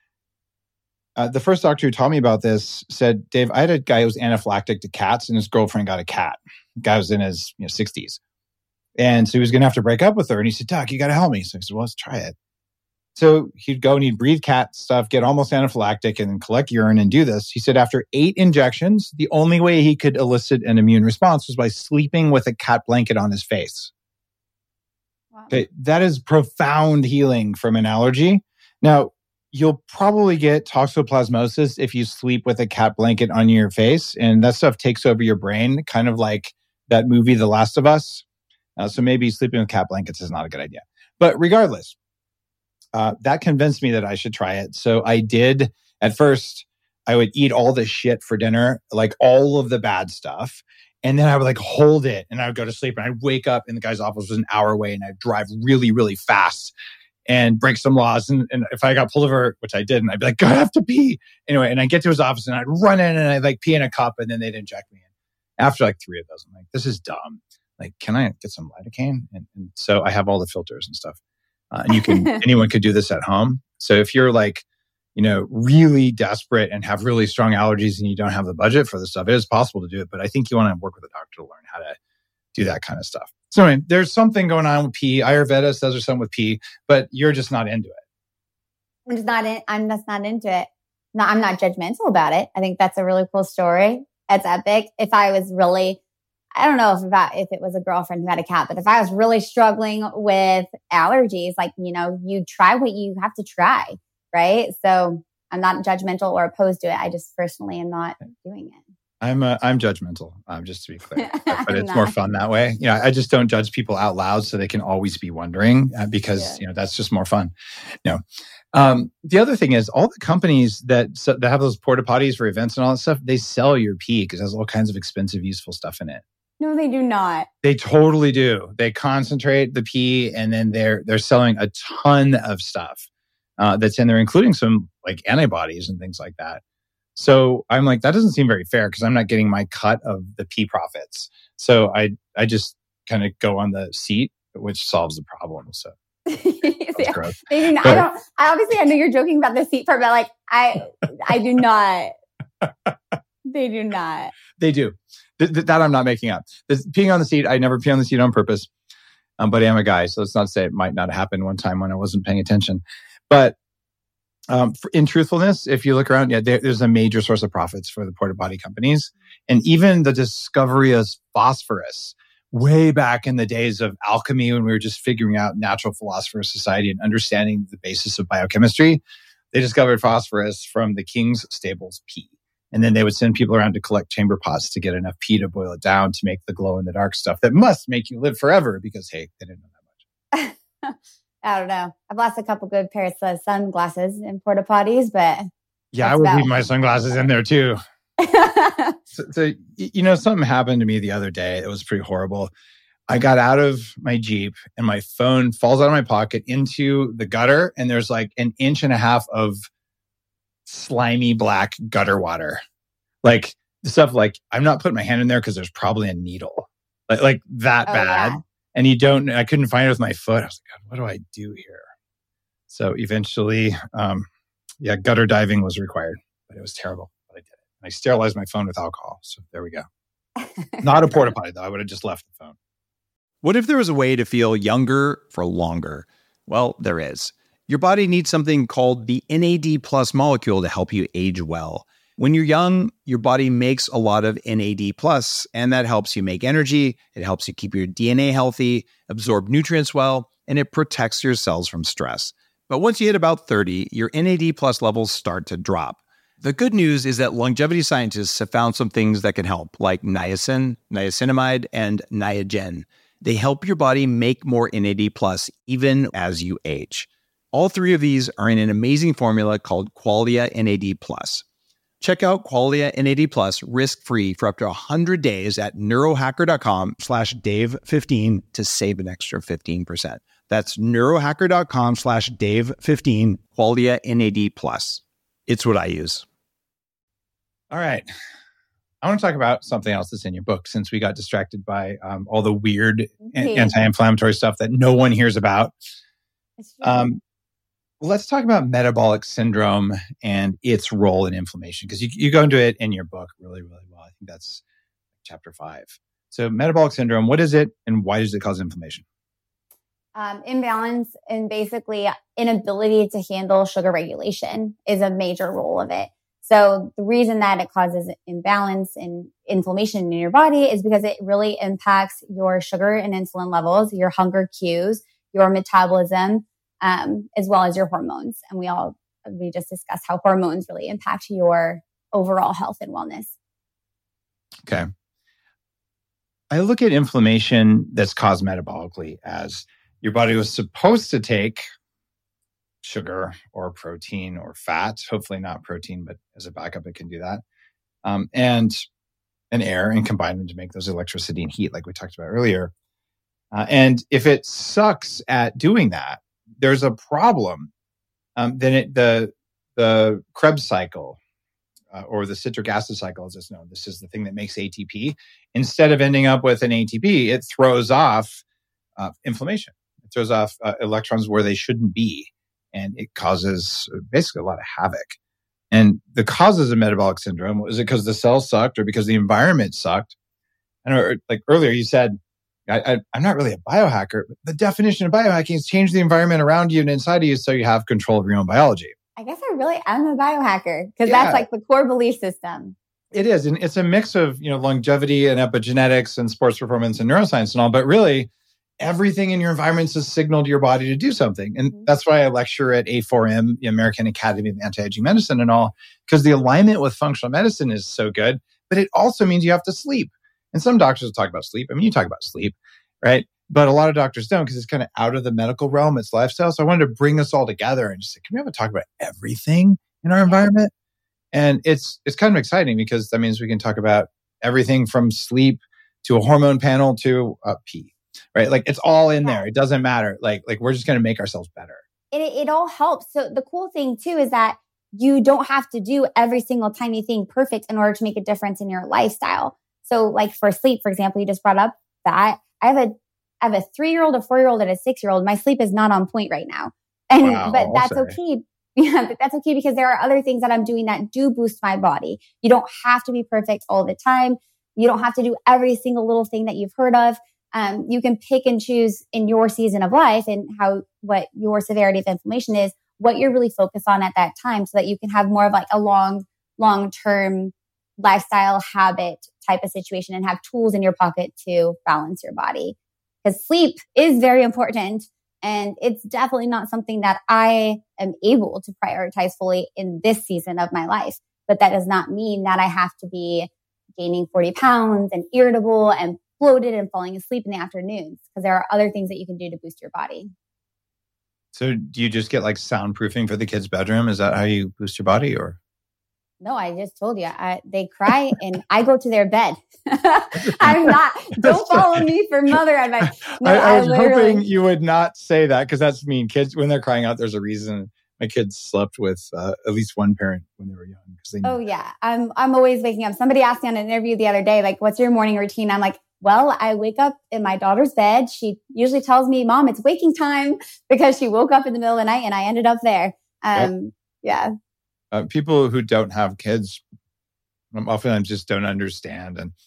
The first doctor who taught me about this said, Dave, I had a guy who was anaphylactic to cats and his girlfriend got a cat. The guy was in his 60s. And so he was going to have to break up with her. And he said, Doc, you got to help me. So I said, well, let's try it. So he'd go and he'd breathe cat stuff, get almost anaphylactic, and then collect urine and do this. He said after 8 injections, the only way he could elicit an immune response was by sleeping with a cat blanket on his face. Wow. Okay, that is profound healing from an allergy. Now, you'll probably get toxoplasmosis if you sleep with a cat blanket on your face, and that stuff takes over your brain, kind of like that movie, The Last of Us. So maybe sleeping with cat blankets is not a good idea. But regardless, that convinced me that I should try it. So I did. At first, I would eat all the shit for dinner, like all of the bad stuff. And then I would like hold it and I would go to sleep and I'd wake up and the guy's office was an hour away and I'd drive really, really fast and break some laws. And if I got pulled over, which I didn't, I'd be like, God, I have to pee. Anyway, and I'd get to his office and I'd run in and I'd like pee in a cup and then they'd inject me in. After like 3 of those, I'm like, this is dumb. Like, can I get some lidocaine? And so I have all the filters and stuff. And you can, anyone could do this at home. So if you're like, really desperate and have really strong allergies and you don't have the budget for this stuff, it is possible to do it. But I think you want to work with a doctor to learn how to do that kind of stuff. So anyway, there's something going on with pee. Ayurveda says there's something with pee, but you're just not into it. I'm just not into it. No, I'm not judgmental about it. I think that's a really cool story. It's epic. If I was really, I don't know if it was a girlfriend who had a cat, but if I was really struggling with allergies, like, you try what you have to try, right? So I'm not judgmental or opposed to it. I just personally am not doing it. I'm judgmental, just to be clear, but it's more fun that way. I just don't judge people out loud so they can always be wondering because, that's just more fun. The other thing is all the companies that have those porta potties for events and all that stuff, they sell your pee because it has all kinds of expensive, useful stuff in it. No, they do not. They totally do. They concentrate the pee and then they're selling a ton of stuff that's in there, including some like antibodies and things like that. So I'm like, that doesn't seem very fair because I'm not getting my cut of the pee profits. So I just kind of go on the seat, which solves the problem. So that's gross. I know you're joking about the seat part, but like I do not. They do not. They do. That I'm not making up. Peeing on the seat, I never pee on the seat on purpose. But I am a guy, so let's not say it might not happen one time when I wasn't paying attention. But In truthfulness, if you look around, there's a major source of profits for the porta potty companies. And even the discovery of phosphorus, way back in the days of alchemy, when we were just figuring out natural philosopher's society and understanding the basis of biochemistry, they discovered phosphorus from the king's stable's pee. And then they would send people around to collect chamber pots to get enough pee to boil it down to make the glow-in-the-dark stuff that must make you live forever because, hey, they didn't know that much. I don't know. I've lost a couple good pairs of sunglasses in porta potties, but yeah, I would leave my sunglasses in there too. So, something happened to me the other day. It was pretty horrible. I got out of my Jeep and my phone falls out of my pocket into the gutter, and there's like an inch and a half of slimy black gutter water. Like the stuff like I'm not putting my hand in there because there's probably a needle. Like that bad. Yeah. And I couldn't find it with my foot. I was like, God, what do I do here? So eventually, gutter diving was required, but it was terrible. But I did it. I sterilized my phone with alcohol. So there we go. Not a porta potty though. I would have just left the phone. What if there was a way to feel younger for longer? Well, there is. Your body needs something called the NAD+ molecule to help you age well. When you're young, your body makes a lot of NAD+, and that helps you make energy, it helps you keep your DNA healthy, absorb nutrients well, and it protects your cells from stress. But once you hit about 30, your NAD+ levels start to drop. The good news is that longevity scientists have found some things that can help, like niacin, niacinamide, and Niagen. They help your body make more NAD+ even as you age. All three of these are in an amazing formula called Qualia NAD+. Check out Qualia NAD+ risk-free for up to 100 days at neurohacker.com/Dave15 to save an extra 15%. That's neurohacker.com/Dave15, Qualia NAD+. It's what I use. All right. I want to talk about something else that's in your book since we got distracted by all the weird anti-inflammatory stuff that no one hears about. Let's talk about metabolic syndrome and its role in inflammation, because you go into it in your book really, really well. I think that's chapter 5. So metabolic syndrome, what is it and why does it cause inflammation? Imbalance and basically inability to handle sugar regulation is a major role of it. So the reason that it causes imbalance and inflammation in your body is because it really impacts your sugar and insulin levels, your hunger cues, your metabolism, as well as your hormones. And we just discussed how hormones really impact your overall health and wellness. Okay. I look at inflammation that's caused metabolically as your body was supposed to take sugar or protein or fat, hopefully not protein, but as a backup, it can do that, and air and combine them to make those electricity and heat like we talked about earlier. And if it sucks at doing that, there's a problem. Then the Krebs cycle or the citric acid cycle, as it's known, this is the thing that makes ATP. Instead of ending up with an ATP, it throws off inflammation. It throws off electrons where they shouldn't be, and it causes basically a lot of havoc. And the causes of metabolic syndrome, is it because the cells sucked or because the environment sucked? I know, like earlier you said, I'm not really a biohacker, but the definition of biohacking is change the environment around you and inside of you so you have control of your own biology. I guess I really am a biohacker because that's like the core belief system. It is. And it's a mix of, longevity and epigenetics and sports performance and neuroscience and all, but really everything in your environment is a signal to your body to do something. And that's why I lecture at A4M, the American Academy of Anti-Aging Medicine and all, because the alignment with functional medicine is so good, but it also means you have to sleep. And some doctors will talk about sleep. I mean, you talk about sleep, right? But a lot of doctors don't because it's kind of out of the medical realm. It's lifestyle. So I wanted to bring this all together and just say, can we have a talk about everything in our environment? And it's kind of exciting because that means we can talk about everything from sleep to a hormone panel to pee, right? Like it's all in there. It doesn't matter. Like we're just going to make ourselves better. It all helps. So the cool thing too is that you don't have to do every single tiny thing perfect in order to make a difference in your lifestyle. So like for sleep, for example, you just brought up that I have a 3-year-old, a 4-year-old, and a 6-year-old. My sleep is not on point right now. But that's okay. Yeah, but that's okay because there are other things that I'm doing that do boost my body. You don't have to be perfect all the time. You don't have to do every single little thing that you've heard of. You can pick and choose in your season of life and what your severity of inflammation is, what you're really focused on at that time so that you can have more of like a long-term lifestyle habit type of situation and have tools in your pocket to balance your body. Because sleep is very important. And it's definitely not something that I am able to prioritize fully in this season of my life. But that does not mean that I have to be gaining 40 pounds and irritable and bloated and falling asleep in the afternoons, because there are other things that you can do to boost your body. So do you just get like soundproofing for the kids' bedroom? Is that how you boost your body, or? No, I just told you. They cry and I go to their bed. Don't follow me for mother advice. No, I was hoping you would not say that, because that's mean. Kids, when they're crying out, there's a reason. My kids slept with at least one parent when they were young. Oh yeah. I'm always waking up. Somebody asked me on an interview the other day, like, what's your morning routine? I'm like, well, I wake up in my daughter's bed. She usually tells me, Mom, it's waking time, because she woke up in the middle of the night and I ended up there. Yeah. People who don't have kids often just don't understand. And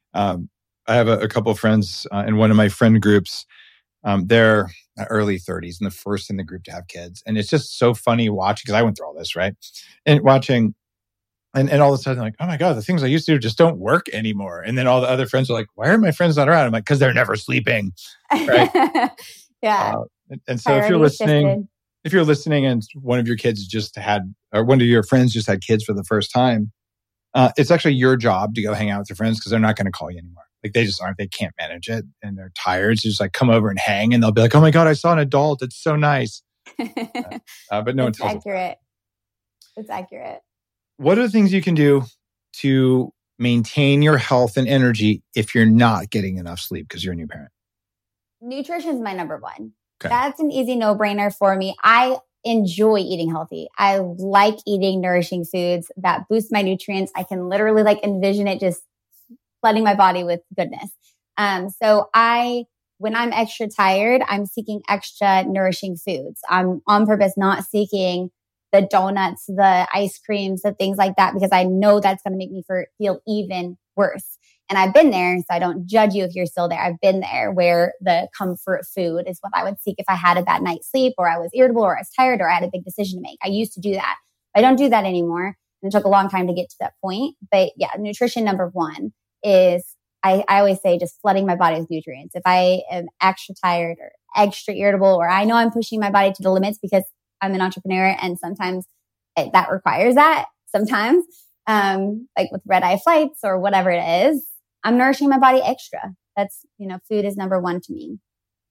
I have a couple of friends in one of my friend groups. They're early 30s and the first in the group to have kids. And it's just so funny watching, because I went through all this, right? And watching, and all of a sudden, like, oh my God, the things I used to do just don't work anymore. And then all the other friends are like, why are my friends not around? I'm like, because they're never sleeping. Right? Yeah. And so if you're listening and one of your kids just had, or one of your friends just had kids for the first time, it's actually your job to go hang out with your friends, because they're not going to call you anymore. Like, they just aren't. They can't manage it and they're tired. So just like come over and hang, and they'll be like, oh my God, I saw an adult. It's so nice. But no one tells accurate. It's accurate. What are the things you can do to maintain your health and energy if you're not getting enough sleep because you're a new parent? Nutrition is my number one. Okay. That's an easy no-brainer for me. I enjoy eating healthy. I like eating nourishing foods that boost my nutrients. I can literally like envision it just flooding my body with goodness. So when I'm extra tired, I'm seeking extra nourishing foods. I'm on purpose not seeking the donuts, the ice creams, the things like that, because I know that's going to make me feel even worse. And I've been there, so I don't judge you if you're still there. I've been there where the comfort food is what I would seek if I had a bad night's sleep, or I was irritable, or I was tired, or I had a big decision to make. I used to do that. I don't do that anymore. And it took a long time to get to that point. But yeah, nutrition number one is, I always say, just flooding my body with nutrients. If I am extra tired or extra irritable, or I know I'm pushing my body to the limits because I'm an entrepreneur and sometimes that requires that sometimes, like with red eye flights or whatever it is, I'm nourishing my body extra. That's, food is number one to me.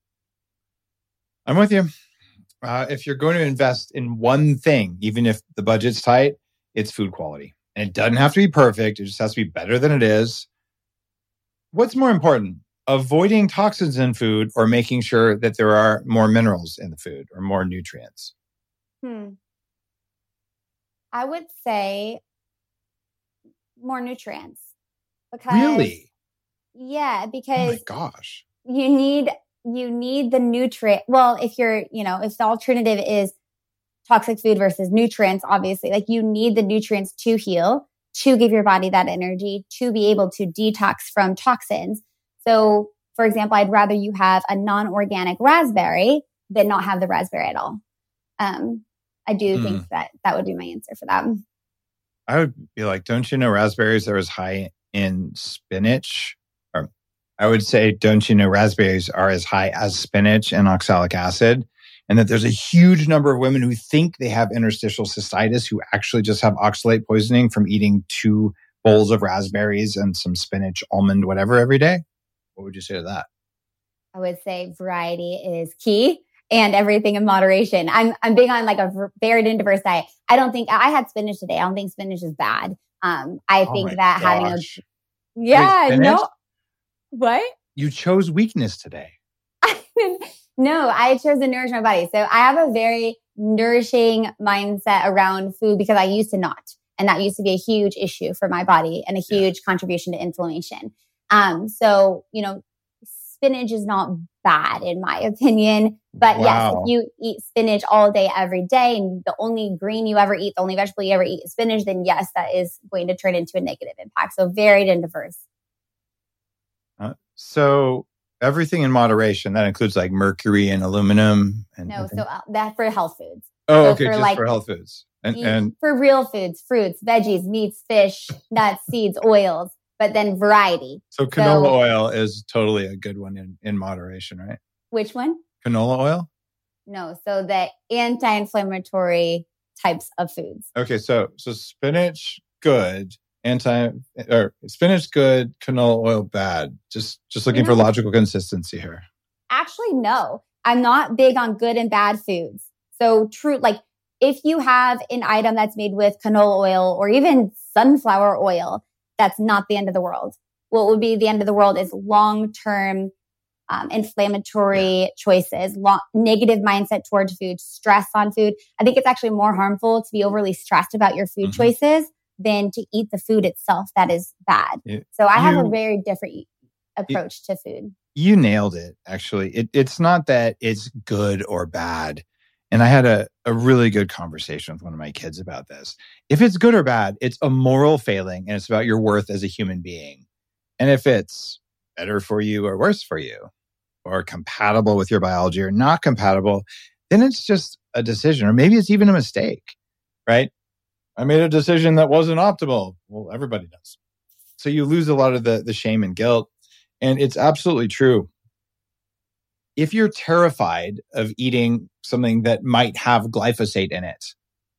I'm with you. If you're going to invest in one thing, even if the budget's tight, it's food quality. And it doesn't have to be perfect. It just has to be better than it is. What's more important, avoiding toxins in food or making sure that there are more minerals in the food or more nutrients? I would say more nutrients. Because, really? Yeah, because oh my gosh, you need the nutrient. Well, if if the alternative is toxic food versus nutrients, obviously, like you need the nutrients to heal, to give your body that energy, to be able to detox from toxins. So, for example, I'd rather you have a non-organic raspberry than not have the raspberry at all. I do think that would be my answer for that. I would be like, don't you know raspberries are as high in spinach? Or I would say, don't you know raspberries are as high as spinach and oxalic acid? And that there's a huge number of women who think they have interstitial cystitis who actually just have oxalate poisoning from eating 2 bowls of raspberries and some spinach, almond, whatever every day. What would you say to that? I would say variety is key. And everything in moderation. I'm big on like a varied and diverse diet. I don't think I had spinach today. I don't think spinach is bad. I think that having what? You chose weakness today. No, I chose to nourish my body. So I have a very nourishing mindset around food because I used to not. And that used to be a huge issue for my body and a huge contribution to inflammation. So, spinach is not bad in my opinion. But yes, if you eat spinach all day, every day, and the only green you ever eat, the only vegetable you ever eat is spinach, then yes, that is going to turn into a negative impact. So varied and diverse. So everything in moderation, that includes like mercury and aluminum. So that's for health foods. Oh, So okay, for just for health foods. And for real foods, fruits, veggies, meats, fish, nuts, seeds, oils, but then variety. so canola oil is totally a good one in moderation, right? Which one? Canola oil? No. So the anti-inflammatory types of foods. Okay, so spinach good, spinach good, canola oil bad. Just looking for logical consistency here. Actually, no. I'm not big on good and bad foods. So true, like if you have an item that's made with canola oil or even sunflower oil, that's not the end of the world. What would be the end of the world is long-term inflammatory choices, negative mindset towards food, stress on food. I think it's actually more harmful to be overly stressed about your food choices than to eat the food itself that is bad. So I have a very different approach to food. You nailed it, actually. It's not that it's good or bad. And I had a really good conversation with one of my kids about this. If it's good or bad, it's a moral failing and it's about your worth as a human being. And if it's better for you or worse for you, or compatible with your biology or not compatible, then it's just a decision, or maybe it's even a mistake, right? I made a decision that wasn't optimal. Well, everybody does. So you lose a lot of the shame and guilt. And it's absolutely true. If you're terrified of eating something that might have glyphosate in it,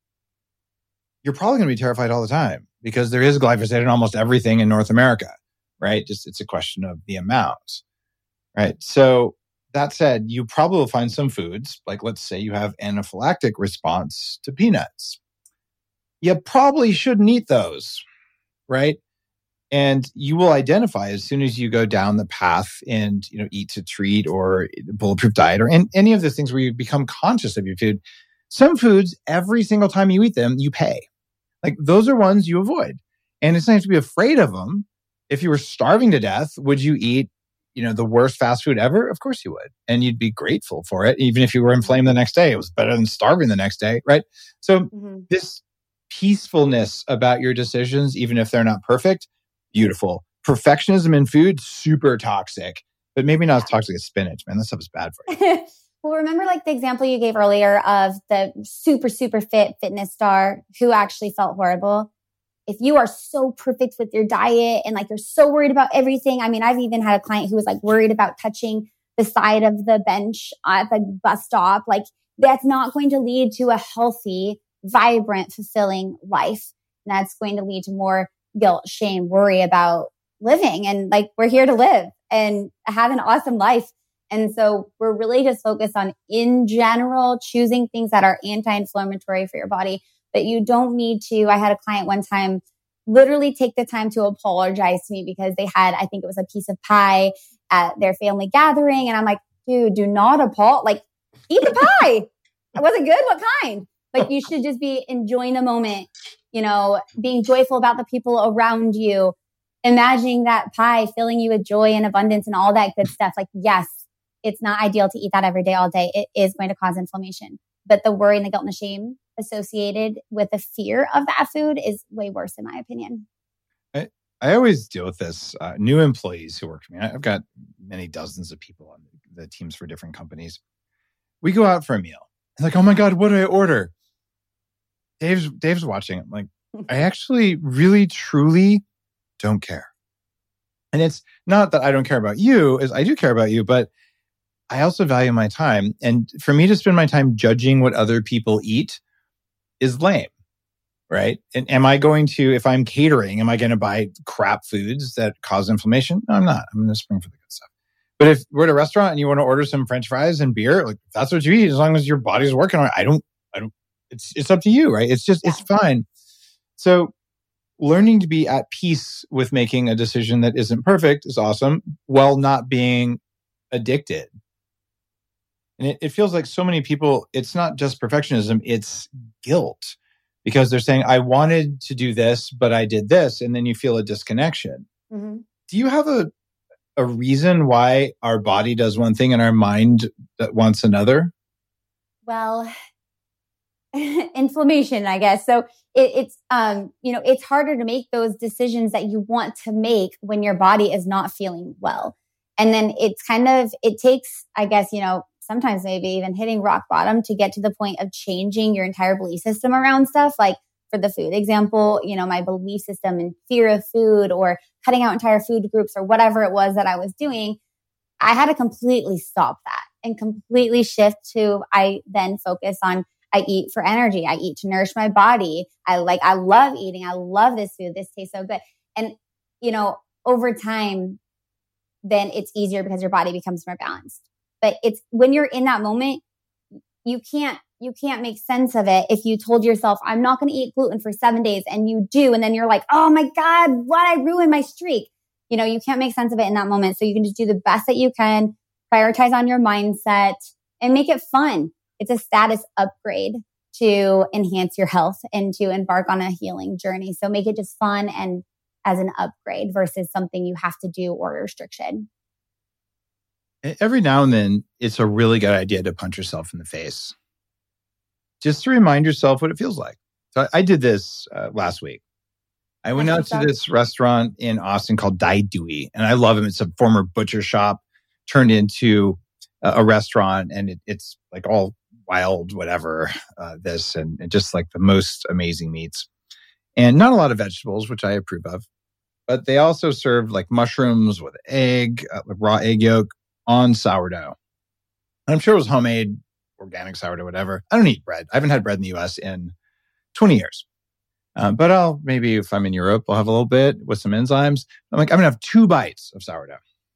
you're probably going to be terrified all the time because there is glyphosate in almost everything in North America, right? Just it's a question of the amount, right? So that said, you probably will find some foods, like let's say you have anaphylactic response to peanuts. You probably shouldn't eat those, right? And you will identify as soon as you go down the path and, eat to treat or bulletproof diet or any of the things where you become conscious of your food. Some foods, every single time you eat them, you pay. Like those are ones you avoid. And it's nice to be afraid of them. If you were starving to death, would you eat, the worst fast food ever? Of course you would. And you'd be grateful for it. Even if you were inflamed the next day, it was better than starving the next day, right? So this peacefulness about your decisions, even if they're not perfect, beautiful. Perfectionism in food, super toxic, but maybe not as toxic as spinach, man. That stuff is bad for you. Well, remember like the example you gave earlier of the super, super fit fitness star who actually felt horrible? If you are so perfect with your diet and like you're so worried about everything. I mean, I've even had a client who was like worried about touching the side of the bench at the bus stop. Like that's not going to lead to a healthy, vibrant, fulfilling life. And that's going to lead to more guilt, shame, worry about living. And like, we're here to live and have an awesome life. And so we're really just focused on, in general, choosing things that are anti-inflammatory for your body. But you don't need to. I had a client one time literally take the time to apologize to me because they had, I think it was a piece of pie at their family gathering. And I'm like, dude, do not apologize. Like, eat the pie. Was it good? What kind? Like, you should just be enjoying the moment. Being joyful about the people around you, imagining that pie filling you with joy and abundance and all that good stuff. Like, yes, it's not ideal to eat that every day, all day. It is going to cause inflammation. But the worry and the guilt and the shame associated with the fear of that food is way worse, in my opinion. I always deal with this. New employees who work for me. I've got many dozens of people on the teams for different companies. We go out for a meal. It's like, oh my God, what do I order? Dave's watching. I'm like, I actually really, truly don't care. And it's not that I don't care about you, as I do care about you, but I also value my time. And for me to spend my time judging what other people eat is lame, right? And am I going to, if I'm catering, am I going to buy crap foods that cause inflammation? No, I'm not. I'm going to spring for the good stuff. But if we're at a restaurant and you want to order some French fries and beer, like if that's what you eat, as long as your body's working on it, I don't. It's up to you, right? It's just, it's fine. So learning to be at peace with making a decision that isn't perfect is awesome, while not being addicted. And it feels like so many people, it's not just perfectionism, it's guilt. Because they're saying, I wanted to do this, but I did this. And then you feel a disconnection. Do you have a reason why our body does one thing and our mind that wants another? Well, inflammation, I guess. So it's harder to make those decisions that you want to make when your body is not feeling well. And then it takes, I guess, sometimes maybe even hitting rock bottom to get to the point of changing your entire belief system around stuff. Like for the food example, my belief system and fear of food or cutting out entire food groups or whatever it was that I was doing, I had to completely stop that and completely shift to, I then focus on, I eat for energy. I eat to nourish my body. I love eating. I love this food. This tastes so good. And, over time, then it's easier because your body becomes more balanced. But it's when you're in that moment, you can't make sense of it if you told yourself, I'm not going to eat gluten for 7 days, and you do. And then you're like, oh my God, what? I ruined my streak. You can't make sense of it in that moment. So you can just do the best that you can, prioritize on your mindset, and make it fun. It's a status upgrade to enhance your health and to embark on a healing journey. So make it just fun and as an upgrade versus something you have to do or a restriction. Every now and then, it's a really good idea to punch yourself in the face, just to remind yourself what it feels like. So I did this last week. I went out to this restaurant in Austin called Dai Dui, and I love them. It's a former butcher shop turned into a restaurant, and it's like all wild, whatever, and just like the most amazing meats. And not a lot of vegetables, which I approve of. But they also served like mushrooms with egg, like raw egg yolk on sourdough. And I'm sure it was homemade, organic sourdough, whatever. I don't eat bread. I haven't had bread in the US in 20 years. But I'll maybe, if I'm in Europe, I'll have a little bit with some enzymes. I'm like, I'm going to have 2 bites of sourdough.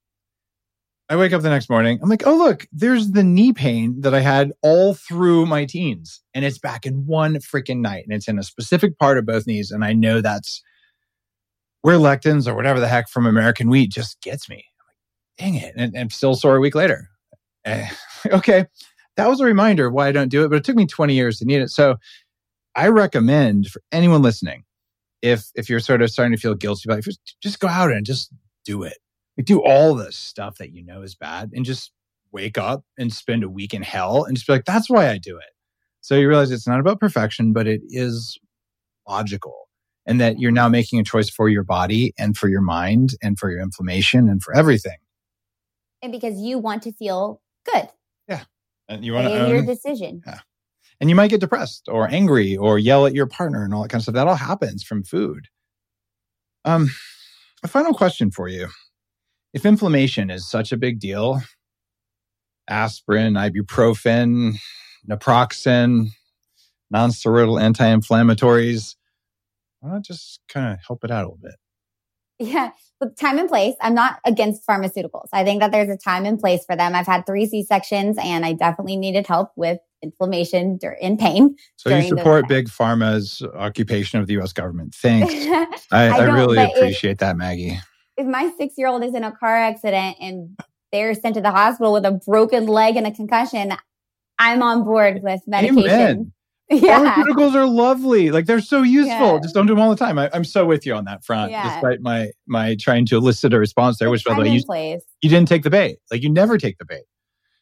I wake up the next morning. I'm like, oh, look, there's the knee pain that I had all through my teens. And it's back in one freaking night. And it's in a specific part of both knees. And I know that's where lectins or whatever the heck from American wheat just gets me. I'm like, dang it. And I'm still sore a week later. Okay. That was a reminder of why I don't do it. But it took me 20 years to need it. So I recommend for anyone listening, if you're sort of starting to feel guilty about it, just go out and just do it. Like, do all the stuff that you know is bad and just wake up and spend a week in hell and just be like, that's why I do it. So you realize it's not about perfection, but it is logical, and that you're now making a choice for your body and for your mind and for your inflammation and for everything. And because you want to feel good. Yeah. And you want to own your decision. Yeah. And you might get depressed or angry or yell at your partner and all that kind of stuff. That all happens from food. A final question for you. If inflammation is such a big deal, aspirin, ibuprofen, naproxen, non-steroidal anti-inflammatories, why not just kind of help it out a little bit? Yeah, with time and place. I'm not against pharmaceuticals. I think that there's a time and place for them. I've had 3 C-sections and I definitely needed help with inflammation and pain. So you support Big Pharma's occupation of the U.S. government. Thanks. I really appreciate that, Maggie. If my 6-year-old is in a car accident and they're sent to the hospital with a broken leg and a concussion, I'm on board with medication. Amen. Yeah. Pharmaceuticals are lovely. Like, they're so useful. Yeah. Just don't do them all the time. I'm so with you on that front, despite my trying to elicit a response there, which, by the way, you didn't take the bait. Like, you never take the bait.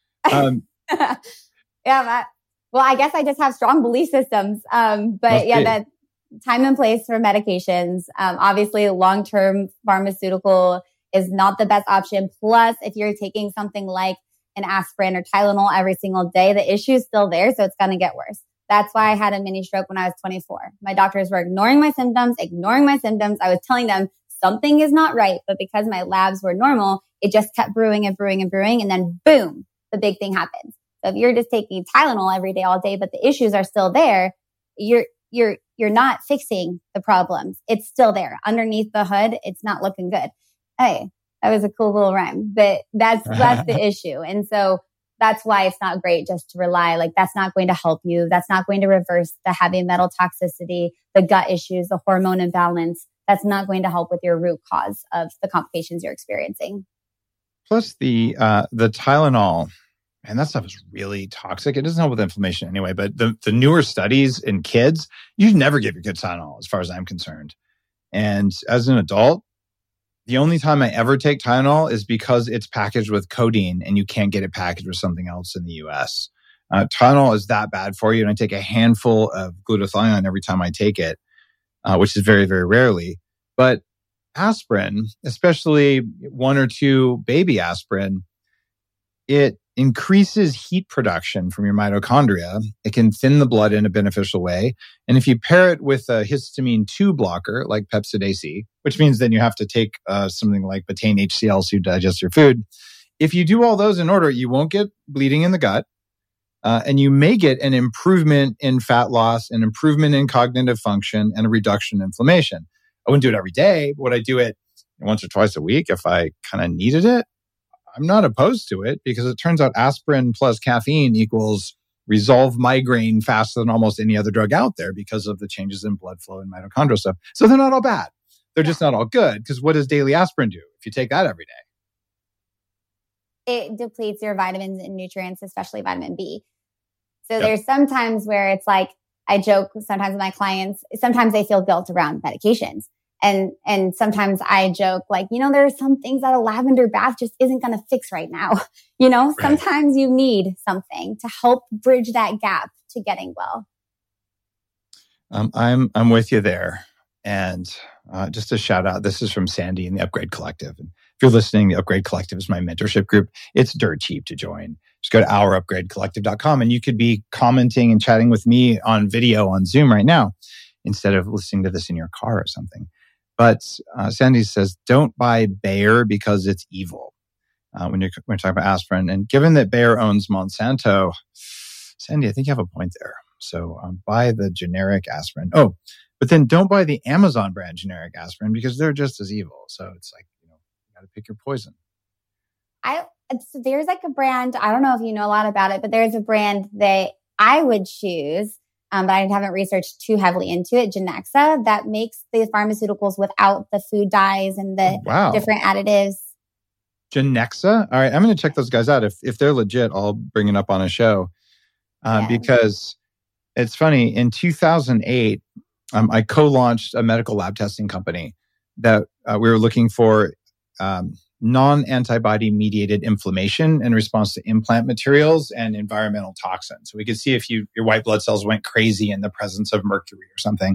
Yeah. Well, I guess I just have strong belief systems. But that time and place for medications. Obviously, long-term pharmaceutical is not the best option. Plus, if you're taking something like an aspirin or Tylenol every single day, the issue is still there. So it's going to get worse. That's why I had a mini stroke when I was 24. My doctors were ignoring my symptoms. I was telling them something is not right, but because my labs were normal, it just kept brewing and brewing and brewing. And then boom, the big thing happens. So if you're just taking Tylenol every day, all day, but the issues are still there, you're not fixing the problems. It's still there underneath the hood. It's not looking good. Hey, that was a cool little rhyme, but that's the issue. And so that's why it's not great just to rely. Like, that's not going to help you. That's not going to reverse the heavy metal toxicity, the gut issues, the hormone imbalance. That's not going to help with your root cause of the complications you're experiencing. Plus the Tylenol, and that stuff is really toxic. It doesn't help with inflammation anyway, but the newer studies in kids, you never give your kids Tylenol as far as I'm concerned. And as an adult, the only time I ever take Tylenol is because it's packaged with codeine and you can't get it packaged with something else in the US. Tylenol is that bad for you. And I take a handful of glutathione every time I take it, which is very, very rarely. But aspirin, especially 1 or 2 baby aspirin, it increases heat production from your mitochondria. It can thin the blood in a beneficial way. And if you pair it with a histamine 2 blocker like Pepcid AC, which means then you have to take something like betaine HCl to digest your food. If you do all those in order, you won't get bleeding in the gut. And you may get an improvement in fat loss, an improvement in cognitive function, and a reduction in inflammation. I wouldn't do it every day, but would I do it once or twice a week if I kind of needed it? I'm not opposed to it because it turns out aspirin plus caffeine equals resolve migraine faster than almost any other drug out there because of the changes in blood flow and mitochondrial stuff. So they're not all bad. They're just not all good because what does daily aspirin do if you take that every day? It depletes your vitamins and nutrients, especially vitamin B. So there's some times where it's like, I joke sometimes with my clients, sometimes they feel guilt around medications. And sometimes I joke like, there are some things that a lavender bath just isn't going to fix right now. Sometimes you need something to help bridge that gap to getting well. I'm with you there. And just a shout out, this is from Sandy in the Upgrade Collective. And if you're listening, the Upgrade Collective is my mentorship group. It's dirt cheap to join. Just go to ourupgradecollective.com and you could be commenting and chatting with me on video on Zoom right now instead of listening to this in your car or something. But Sandy says, don't buy Bayer because it's evil when you're talking about aspirin. And given that Bayer owns Monsanto, Sandy, I think you have a point there. So buy the generic aspirin. Oh, but then don't buy the Amazon brand generic aspirin because they're just as evil. So it's like, you got to pick your poison. There's like a brand, I don't know if you know a lot about it, but there's a brand that I would choose, but I haven't researched too heavily into it, Genexa, that makes the pharmaceuticals without the food dyes and the different additives. Genexa? All right, I'm going to check those guys out. If they're legit, I'll bring it up on a show. Because it's funny, in 2008, I co-launched a medical lab testing company that we were looking for non-antibody mediated inflammation in response to implant materials and environmental toxins. So we could see if your white blood cells went crazy in the presence of mercury or something.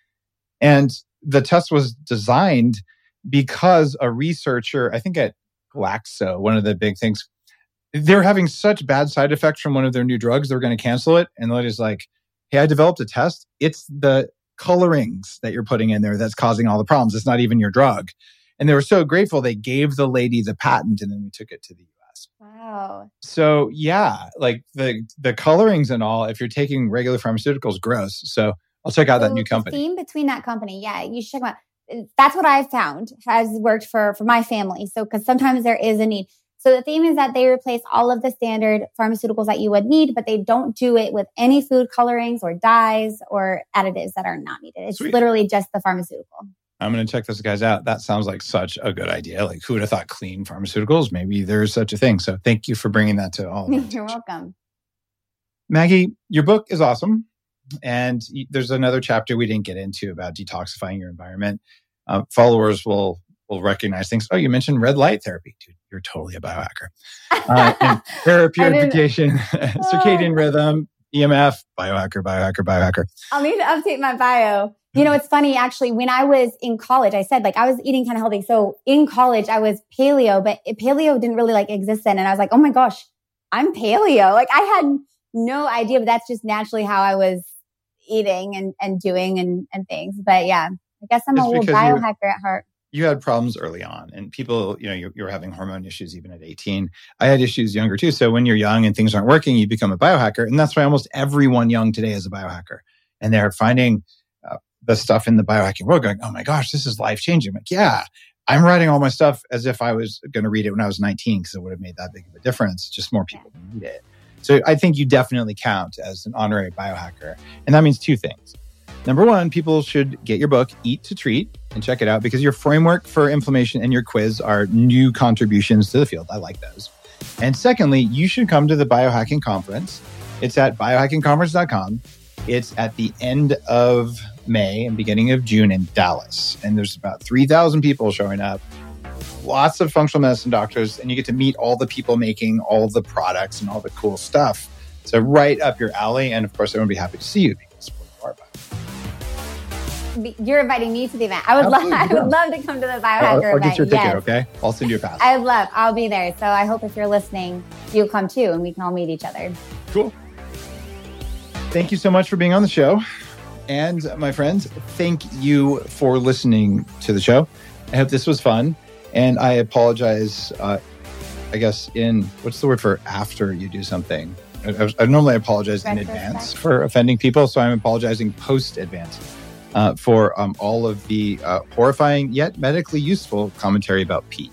And the test was designed because a researcher, I think at Glaxo, one of the big things, they're having such bad side effects from one of their new drugs, they're going to cancel it. And the lady's like, hey, I developed a test. It's the colorings that you're putting in there that's causing all the problems. It's not even your drug. And they were so grateful they gave the lady the patent and then we took it to the US. Wow. So yeah, like the colorings and all, if you're taking regular pharmaceuticals, gross. So I'll check out that new company. The theme between that company, you should check them out. That's what I've found has worked for my family. So because sometimes there is a need. So the theme is that they replace all of the standard pharmaceuticals that you would need, but they don't do it with any food colorings or dyes or additives that are not needed. It's literally just the pharmaceutical. I'm going to check those guys out. That sounds like such a good idea. Like who would have thought clean pharmaceuticals? Maybe there's such a thing. So thank you for bringing that to all of us. You're welcome. Maggie, your book is awesome. And there's another chapter we didn't get into about detoxifying your environment. Followers will recognize things. Oh, you mentioned red light therapy. Dude, you're totally a biohacker. And air purification, circadian rhythm, EMF, biohacker. I'll need to update my bio. It's funny, actually, when I was in college, I said, like, I was eating kind of healthy. So in college, I was paleo, but paleo didn't really exist then. And I was like, oh my gosh, I'm paleo. Like I had no idea, but that's just naturally how I was eating and doing and things. But yeah, I guess I'm a little biohacker at heart. You had problems early on and people, you were having hormone issues even at 18. I had issues younger too. So when you're young and things aren't working, you become a biohacker. And that's why almost everyone young today is a biohacker. And they're finding the stuff in the biohacking world going, oh my gosh, this is life-changing. I'm like, yeah, I'm writing all my stuff as if I was going to read it when I was 19 because it would have made that big of a difference. Just more people need it. So I think you definitely count as an honorary biohacker. And that means two things. Number one, people should get your book, Eat to Treat, and check it out because your framework for inflammation and your quiz are new contributions to the field. I like those. And secondly, you should come to the Biohacking Conference. It's at biohackingconference.com. It's at the end of May and beginning of June in Dallas. And there's about 3,000 people showing up. Lots of functional medicine doctors. And you get to meet all the people making all the products and all the cool stuff. So right up your alley. And of course, I would be happy to see you because we're you're inviting me to the event. I would love to come to the biohacker event. I'll get you a ticket, okay? I'll send you a pass. I'll be there. So I hope if you're listening, you'll come too, and we can all meet each other. Cool. Thank you so much for being on the show. And my friends, thank you for listening to the show. I hope this was fun. And I apologize, I guess what's the word for after you do something? I normally apologize in advance for offending people, so I'm apologizing post-advance for all of the horrifying yet medically useful commentary about pee.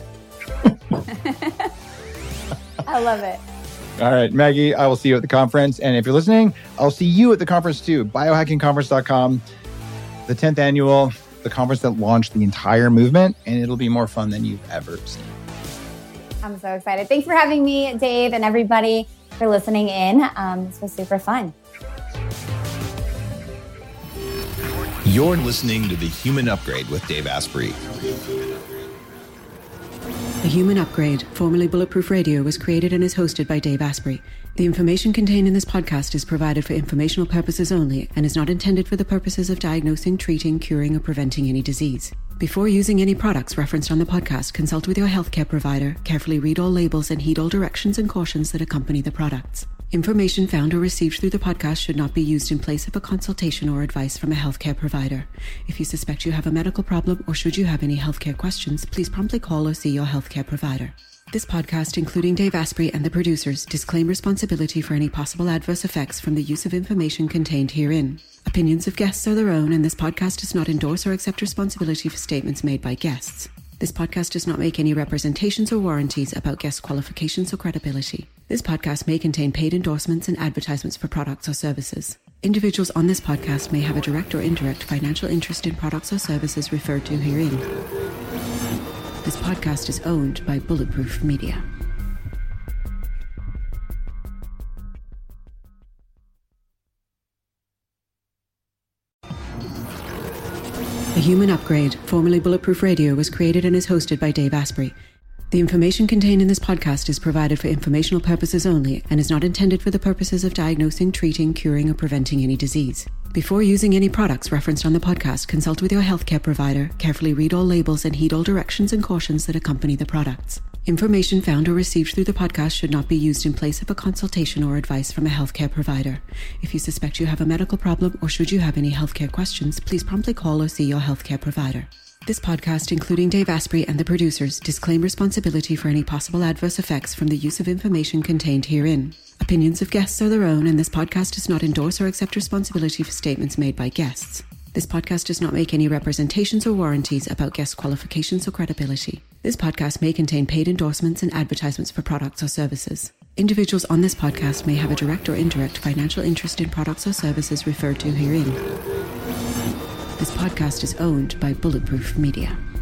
I love it. All right, Maggie, I will see you at the conference. And if you're listening, I'll see you at the conference too. Biohackingconference.com, the 10th annual, the conference that launched the entire movement, and it'll be more fun than you've ever seen. I'm so excited. Thanks for having me, Dave, and everybody for listening in. This was super fun. You're listening to The Human Upgrade with Dave Asprey. The Human Upgrade, formerly Bulletproof Radio, was created and is hosted by Dave Asprey. The information contained in this podcast is provided for informational purposes only and is not intended for the purposes of diagnosing, treating, curing, or preventing any disease. Before using any products referenced on the podcast, consult with your healthcare provider, carefully read all labels, and heed all directions and cautions that accompany the products. Information found or received through the podcast should not be used in place of a consultation or advice from a healthcare provider. If you suspect you have a medical problem or should you have any healthcare questions, please promptly call or see your healthcare provider. This podcast, including Dave Asprey and the producers, disclaim responsibility for any possible adverse effects from the use of information contained herein. Opinions of guests are their own, and this podcast does not endorse or accept responsibility for statements made by guests. This podcast does not make any representations or warranties about guest qualifications or credibility. This podcast may contain paid endorsements and advertisements for products or services. Individuals on this podcast may have a direct or indirect financial interest in products or services referred to herein. This podcast is owned by Bulletproof Media. The Human Upgrade, formerly Bulletproof Radio, was created and is hosted by Dave Asprey. The information contained in this podcast is provided for informational purposes only and is not intended for the purposes of diagnosing, treating, curing, or preventing any disease. Before using any products referenced on the podcast, consult with your healthcare provider, carefully read all labels, and heed all directions and cautions that accompany the products. Information found or received through the podcast should not be used in place of a consultation or advice from a healthcare provider. If you suspect you have a medical problem or should you have any healthcare questions, please promptly call or see your healthcare provider. This podcast, including Dave Asprey and the producers, disclaim responsibility for any possible adverse effects from the use of information contained herein. Opinions of guests are their own, and this podcast does not endorse or accept responsibility for statements made by guests. This podcast does not make any representations or warranties about guest qualifications or credibility. This podcast may contain paid endorsements and advertisements for products or services. Individuals on this podcast may have a direct or indirect financial interest in products or services referred to herein. This podcast is owned by Bulletproof Media.